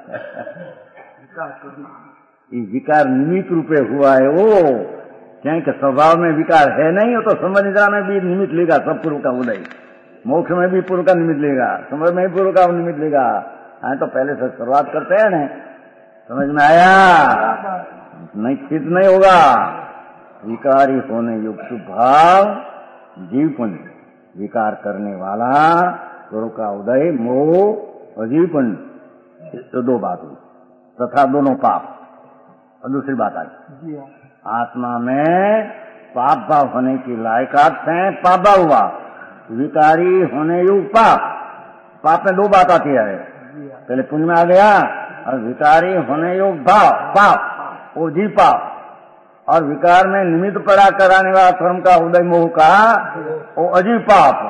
[SPEAKER 3] ये विकार निमित्त रूपे हुआ है वो, क्या कि स्वभाव में विकार है नहीं, हो तो समझना में भी निमित्त लेगा सब पूर्व का उदय, मोक्ष में भी पूर्व का निमित्त लेगा, समझ में भी पूर्व का निमित्त लेगा। हाँ तो पहले से शुरुआत करते हैं ना, समझ में आया? नहीं चित नहीं होगा। विकारी होने युक्त भाव जीव पुण्य, विकार करने वाला पूर्व का उदय मोह अजीव पुण्य, तो दो बात हुई, तथा दोनों पाप। और दूसरी बात आई, आत्मा में पाप भाव होने की लायकात है, पाप भाव हुआ, विकारी होने युक्त पाप। पाप में दो बात आती है, पहले पुण्य में आ गया, और विकारी होने योग्य भाव पाप, वो जीव पाप। और विकार में निमित्त पड़ा कराने वाला कर्म का उदय मोह का वो अजीव पाप,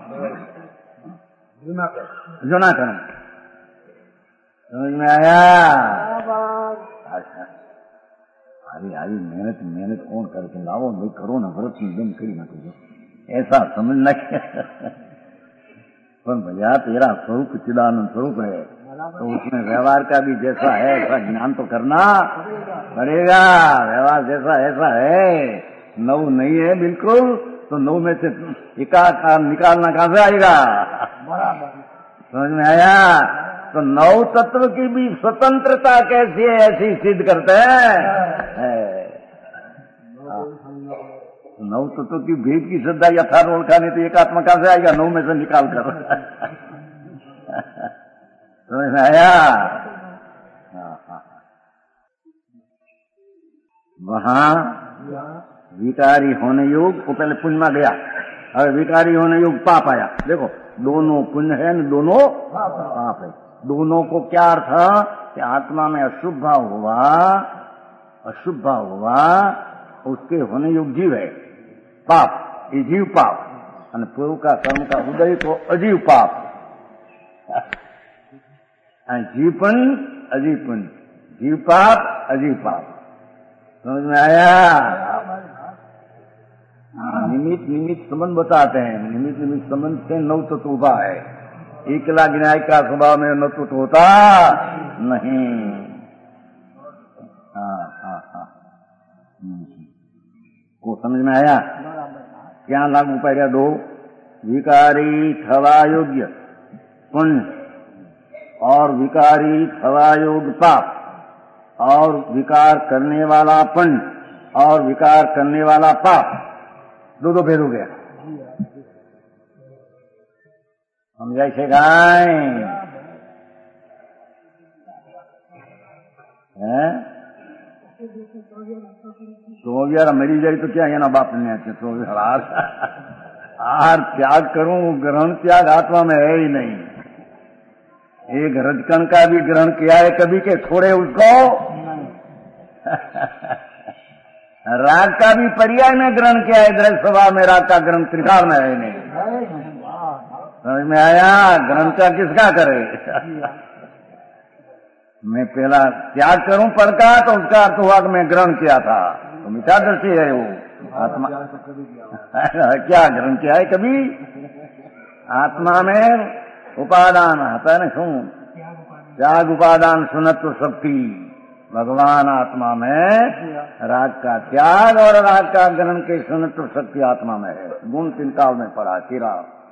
[SPEAKER 3] जुना कर्म। समझ में आया? अच्छा, अरे आई मेहनत मेहनत कौन करके लाओ, भाई करो ना, व्रत में दम करी ना तुझे, ऐसा समझना क्या। पर भैया तेरा स्वरूप चिदानंद स्वरूप है, तो उसमें व्यवहार का भी जैसा है ऐसा ज्ञान तो करना पड़ेगा। व्यवहार जैसा ऐसा है, नव नहीं है बिल्कुल, तो नौ में से एकाक निकालना कहां से आएगा?
[SPEAKER 4] बराबर।
[SPEAKER 3] समझ में आया? तो नौ तत्व की भी स्वतंत्रता कैसी है, ऐसी सिद्ध करते हैं। नौ तत्व की भेद की श्रद्धा यथार्थ ओळखा नहीं तो एक आत्मा कहां से आएगा? नौ में से निकाल कर। समझ में आया? वहां विकारी होने योग, वो पहले पुण्य में गया, अब विकारी होने योग पाप आया। देखो दोनों पुण्य है न दोनों पाप है। दोनों को क्या अर्थ कि आत्मा में अशुभ भाव हुआ, अशुभ भाव हुआ, उसके होने योग जीव है पाप, ये जीव पाप, और पूर्व का कर्म का उदय को अजीव पाप। जीवपन अजीवपन, जीव पाप अजीव पाप। समझ में आया? निमित्त निमित्त संबंध बताते हैं। निमित्त निमित्त संबंध से नौ तत्व उभा है। एकला न्याय का स्वभाव में नौ तत्व होता नहीं। हाँ हाँ हाँ, को समझ में आया? क्या लागू पड़ गया? दो विकारी थवा योग्य पुण्य और विकारी थवा योग पाप, और विकार करने वाला पुण्य और विकार करने वाला पाप, दो दो भेद हो गया। हम जैसे गाय हैं तो यार मेरी जाए तो क्या है ना, बाप ने आते तो हार हार त्याग करूं, ग्रहण त्याग आत्मा में है ही नहीं। एक रजकन का भी ग्रहण किया है कभी के छोड़े उसको, राग का भी पर्याय में ग्रहण किया है, दृढ़ स्वभाव में राग का ग्रहण त्रिकाल में है नहीं। समझ में आया? ग्रहण का किसका करे? मैं पहला त्याग करूं पर का, तो उसका अर्थ हुआ कि मैं ग्रहण किया था, तो मिथ्या दृष्टि है वो आत्मा। क्या ग्रहण किया है कभी? आत्मा में उपादान आता है ना, सुन त्याग उपादान सुनत्व शक्ति, भगवान आत्मा में राग का त्याग और राग का ग्रहण के सुनत्व शक्ति आत्मा में है। गुण तीन काल में पड़ा चिरा,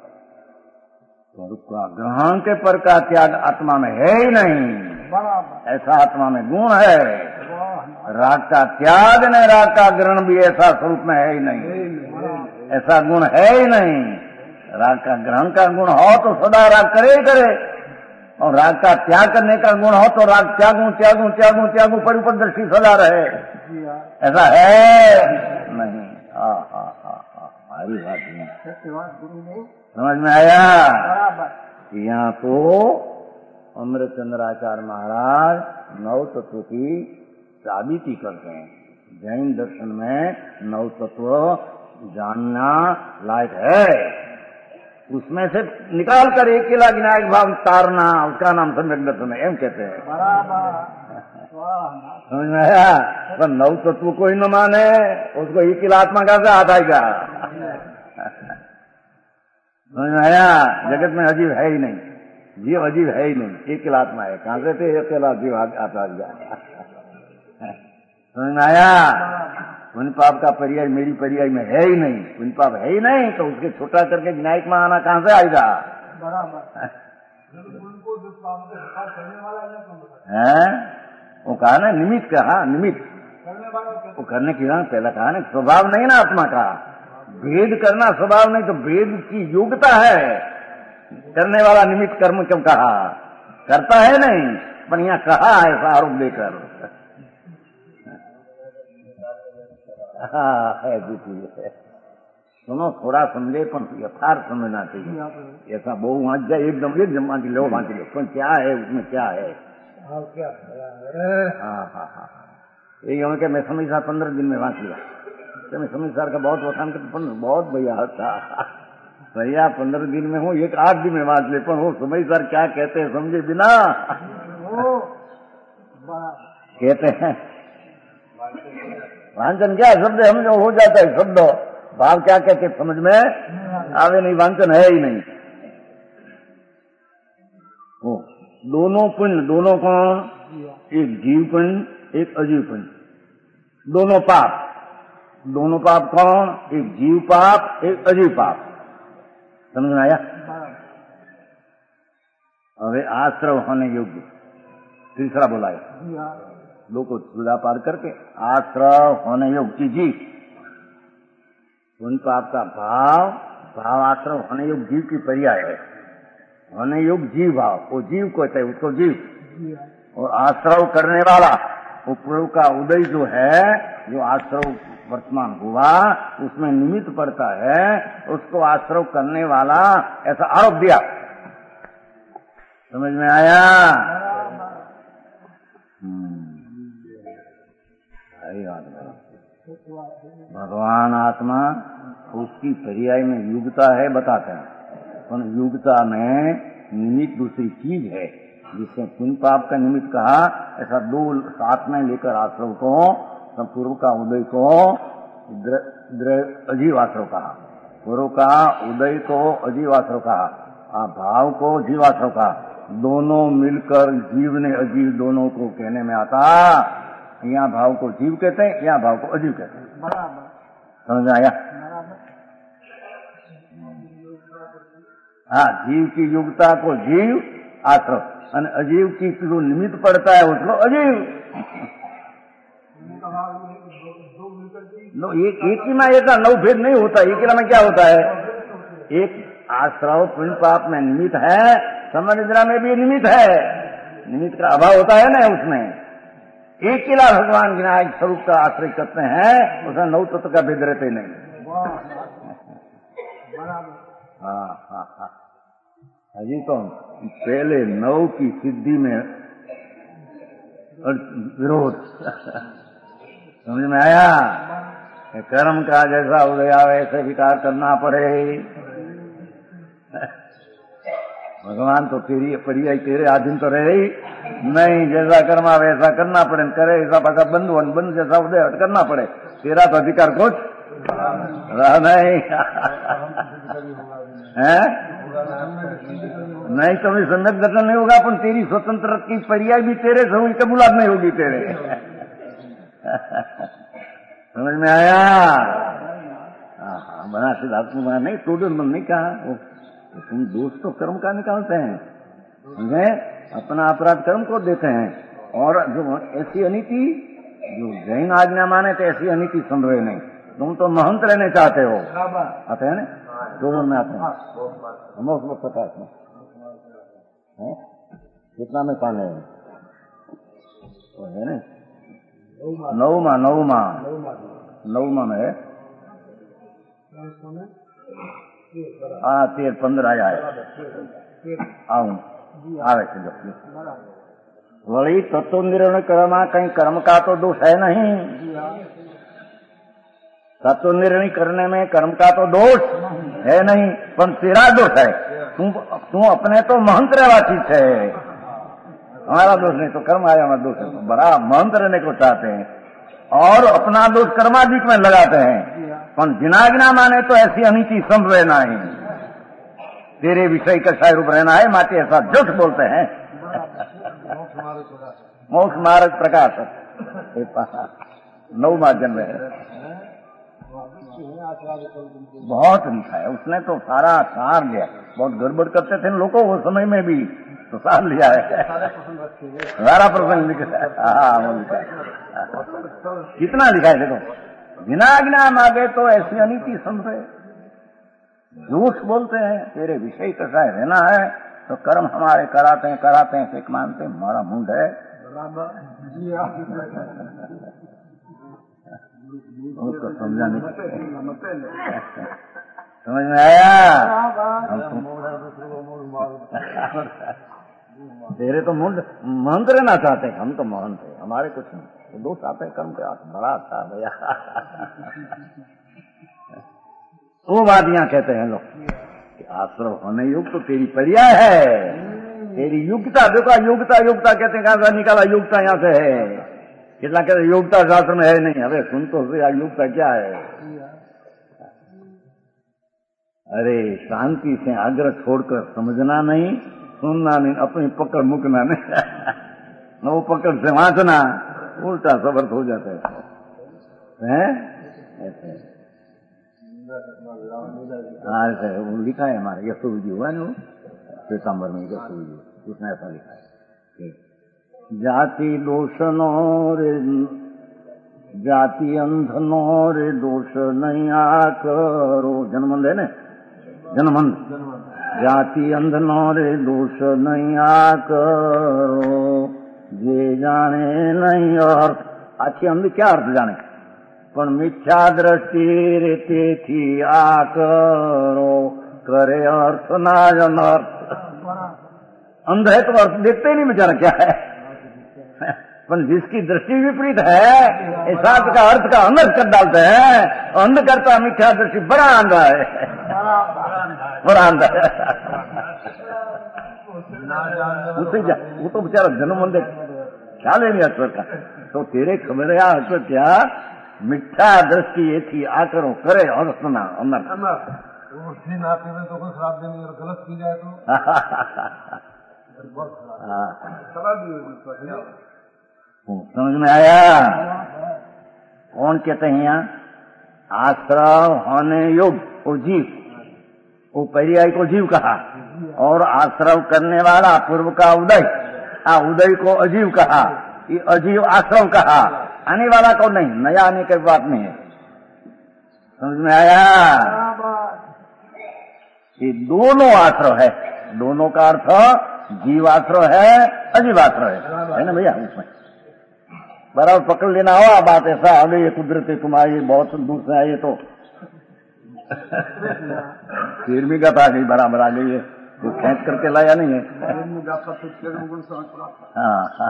[SPEAKER 3] का ग्रहण के पर का त्याग आत्मा में है ही नहीं। ऐसा आत्मा में गुण है। राग का त्याग न राग का ग्रहण भी ऐसा स्वरूप में है ही नहीं, ऐसा गुण है ही नहीं। राग का ग्रहण का गुण हो तो सदा राग करे ही करे, और राग का त्याग करने का गुण हो तो राग त्यागू त्यागू त्यागू त्यागू पर ऊपर दृष्टि सदा रहे, ऐसा है नहीं। हाँ हाँ हाँ हाँ, हमारी बात नहीं समझ में आया? यहाँ तो अमृतचंद्राचार्य महाराज नौ तत्व की साबिती करते हैं। जैन दर्शन में नौ तत्व जानना लायक है, उसमें से निकाल कर एक किला विनायक भाव तारना, उसका नाम सम्यक दर्शन है, एम कहते हैं। समझ में आया? पर नौ तत्व को ही न माने उसको एक किला आत्मा का से हाथ आएगा। समझ में आया? जगत में अजीब है ही नहीं, जीव अजीब है ही नहीं, एक किला आत्मा है। कहां से थे एक किला जीव आता गया? समझ में आया? पुण्य पाप का पर्याय मेरी पर्याय में है ही नहीं, पुण्य पाप है ही नहीं, तो उसके छोटा करके विनायक में आना कहां से आएगा? है वो कहा ना निमित्त, कहा निमित्त वो करने की ना, पहला कहा ना स्वभाव नहीं ना आत्मा का, भेद करना स्वभाव नहीं, तो भेद की योग्यता है। करने वाला निमित्त कर्म क्यों कहा? करता है नहीं, पर यहाँ कहा ऐसा आरोप देकर। हाँ है है। सुनो थोड़ा समझे पर यथार्थ समझना चाहिए। ऐसा बहु वहां जाए एकदम एकदम बांध लो बांध लो, पर क्या है उसमें क्या है? हाँ हाँ हाँ, यही हो कि मैं समय पंद्रह दिन में बांध लिया, तो मैं समय सार का बहुत वखान कर, बहुत भैया था भैया पंद्रह दिन में हूँ, एक आठ दिन में बांध ले, पर वो समय सार क्या कहते हैं समझे बिना कहते हैं वांचन क्या शब्द हम जो हो जाता है, शब्द भाव क्या कहते समझ में आवे नहीं, वांचन है ही नहीं। ओ, दोनों पुण्य, दोनों कौन? एक जीव पुण्य एक अजीव पुण्य, दोनों पाप। दोनों पाप कौन? एक जीव पाप, एक अजीव पाप। समझ में आया? હવે આશ્રવ होने योग्य तीसरा बोला है लोग को चूल्हा पार करके आश्रव होने योग्य जीव। उन पाप का भाव भाव आश्रव होने योग्य जीव की पर्याय है। होने योग्य जीव भाव, वो जीव को कहते हैं, उसको जीव। और आश्रव करने वाला वो पूर्व का उदय जो है, जो आश्रव वर्तमान हुआ उसमें निमित्त पड़ता है, उसको आश्रव करने वाला ऐसा आरोप दिया। समझ में आया? भगवान आत्मा उसकी पर्याय में युगता है बताते हैं, पर युगता में निमित्त दूसरी चीज है। जिससे पुण्य पाप का निमित्त कहा, ऐसा दो साथ में लेकर आश्रव को, पूर्व का उदय को अजीव आश्रव कहा, पूर्व का उदय को अजीव आश्रव कहा, भाव को जीव आश्रव कहा। दोनों मिलकर जीव ने अजीव दोनों को कहने में आता। यहाँ भाव को जीव कहते हैं, यहाँ भाव को अजीव कहते हैं।
[SPEAKER 4] बराबर।
[SPEAKER 3] समझ आया? हाँ, जीव की युगता को जीव आश्रव, और अजीव की जो निमित्त पड़ता है उसको अजीव। नो एक एक ही में एक नौ भेद नहीं होता। एक ही में क्या होता है? एक आश्रव पुण्य पाप में निमित्त है, समनिद्रा में भी निमित्त है। निमित्त का अभाव होता है ना उसमें। एक किला भगवान विनायक स्वरूप का आश्रय करते हैं, उसमें नौ तत्व का भेद रहते नहीं। हाँ हाँ हाँ, अजी तो पहले नौ की सिद्धि में विरोध समझ में आया? कर्म का जैसा उदय आवे ऐसे विकार करना पड़े। भगवान तो तेरी पर्याय तेरे अधीन तो रहे ही नहीं। जैसा कर्म आवे ऐसा करना पड़े, करे ऐसा पासा बंद हो, बंद जैसा उदय करना पड़े। तेरा तो अधिकार कुछ रहा नहीं है? नहीं तो सम्यक दर्शन नहीं होगा, पर तेरी स्वतंत्र की पर्याय भी तेरे से हुई, कबूलात नहीं होगी तेरे। समझ में आया? हाँ, बना सिद्धार्थ नहीं टोटल मन नहीं कहा। तुम दोष तो कर्म का निकालते हैं, समझे? अपना अपराध कर्म को देते हैं। और जो ऐसी अनीति जो जैन आज्ञा माने तो ऐसी अनीति सुन रहे नहीं। तुम तो महंत रहने चाहते हो। आते हैं ना दोनों में आते हैं। हम लोग पचास में कितना में पाने है? वो है ना नौमा नौमा नौमा में है। हाँ तेर पंद्रह आया है। आऊ आवे चलो। वही तत्व निर्णय कर्मा कहीं कर्म का तो दोष है नहीं। तत्व निर्णय करने में कर्म का तो दोष है नहीं, पर तेरा दोष है। तू तू अपने तो महंत रहवासी है, हमारा दोष नहीं। तो कर्म आया हमारा दोष है। तो बड़ा महंत रहने को चाहते हैं और अपना दोष कर्माधिक में लगाते हैं। पर जिनागिना माने तो ऐसी अनीति सम रहना है, तेरे विषय का शाय रूप रहना है, माते ऐसा झूठ बोलते हैं। मोक्ष मार्ग प्रकाश नौ मार्जन में है। बहुत लिखा है उसने, तो सारा सार लिया। बहुत गड़बड़ करते थे लोगों वो समय में भी, तो सार लिया है। सारा प्रसंग लिखा है। हाँ वो लिखा है, कितना लिखा है देखो। बिना आज्ञा मांगे तो ऐसी अनीति समझे, झूठ बोलते हैं, तेरे विषय कैसा है रहना है, तो कर्म हमारे कराते हैं कराते हैं फेंक मानते हैं, हमारा मुंड है। उसको समझाने समझ में आया? तेरे तो मुंड महंत रहना चाहते हैं, हम तो महंत है, हमारे कुछ नहीं। तो दोस्त आते हैं कर्म के हाथ, बड़ा अच्छा भैया। वो बात यहाँ कहते हैं लोग कि आश्रव होने युग तो तेरी पर्याय है, तेरी योग्यता। देखो योग्यता योग्यता कहते हैं, कहा निकाला योग्यता यहाँ से है। कितना कहते योग्यता शास्त्र में है नहीं। अरे सुन तो योग्यता क्या है? अरे शांति से आग्रह छोड़कर समझना नहीं, सुनना नहीं, अपनी पकड़ मुकना नहीं। न वो पकड़ से वांचना, उल्टा सबर्थ हो जाता है। ऐसे हाँ ऐसे वो लिखा है हमारे यशोवी जी हुआ ना श्वेतांबर में यशोवी जी उसने ऐसा लिखा है जाति दोष नो रे जाति अंध नो रे दोष नहीं आकरो जन्मंद है ना जन्मंद जाति अंध नो रे दोष नहीं आकरो जे जाने नहीं अर्थ आखी अंध क्या अर्थ जाने पण मिथ्या दृष्टि रे तेथी आकरो करे अर्थ ना अनर्थ अंध है तो अर्थ देखते ही नहीं बेचारा क्या है पर जिसकी दृष्टि विपरीत है इस शास्त्र का अर्थ का अनर्थ कर डालते हैं अंध करता मिथ्या दृष्टि बड़ा अंधा है बड़ा अंधा है उसे जा वो तो बेचारा जन्म अंधे ख्याल है नहीं अश्वर का तो तेरे खबर है अश्वर क्या मिथ्या दृष्टि ये थी आकरो करे और सुना अनर्थ
[SPEAKER 4] रोशनी ना पीवे तो कोई शराब देनी और गलत पी जाए तो
[SPEAKER 3] समझ में आया कौन कहते हैं यहाँ आश्रव होने योग वो जीव वो पर्याय को जीव कहा और आश्रव करने वाला पूर्व का उदय हाँ उदय को अजीव कहा ये अजीव आश्रव कहा आने वाला को नहीं नया आने की बात नहीं है समझ में आया ये दोनों आश्रव है दोनों का अर्थ जीवाश्रव है अजीवाश्रव है है ना भैया उसमें बराबर पकड़ लेना हो बात ऐसा अभी ये कुदरती तुम आइए बहुत दूर से आइए तो फिर भी गता गई बराबर आ गई है तो खेच करके लाया नहीं है हाँ हाँ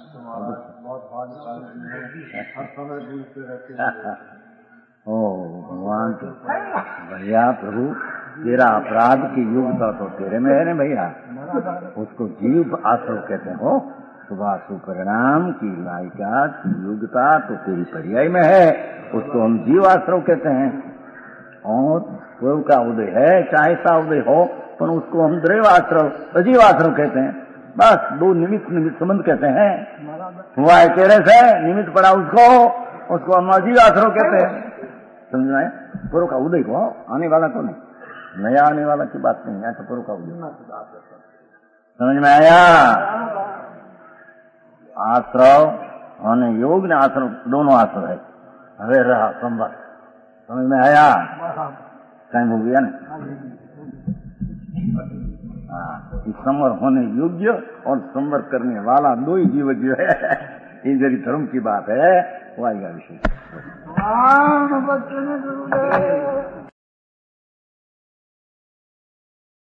[SPEAKER 3] ओ भगवान तो भैया प्रभु तेरा अपराध की योग्यता तो तेरे में है ना भैया उसको जीव आश्रव कहते हो शुभाशु परिणाम की लायका की योग्यता तो तेरी पर्याय में है उसको हम जीव आश्रव कहते हैं और पूर्व का उदय है चाहे सा उदय हो पर उसको हम द्रैव आश्रव अजीव आश्रव कहते हैं बस दो निमित्त निमित्त संबंध कहते हैं हुआ है तेरे से निमित्त पड़ा उसको उसको हम अजीव आश्रव कहते हैं समझ में पूर्व का उदय को आने वाला तो नहीं नया आने वाला की बात नहीं है तो पूर्व का उदय समझ में आया आश्रव और योग ने आश्रव दोनों आश्रव है हवे रहा संवर समझ में आया टाइम हो गया ना हाँ संवर होने योग्य और संवर करने वाला दो ही जीव जो है ये जरी धर्म की बात है वो आएगा विषय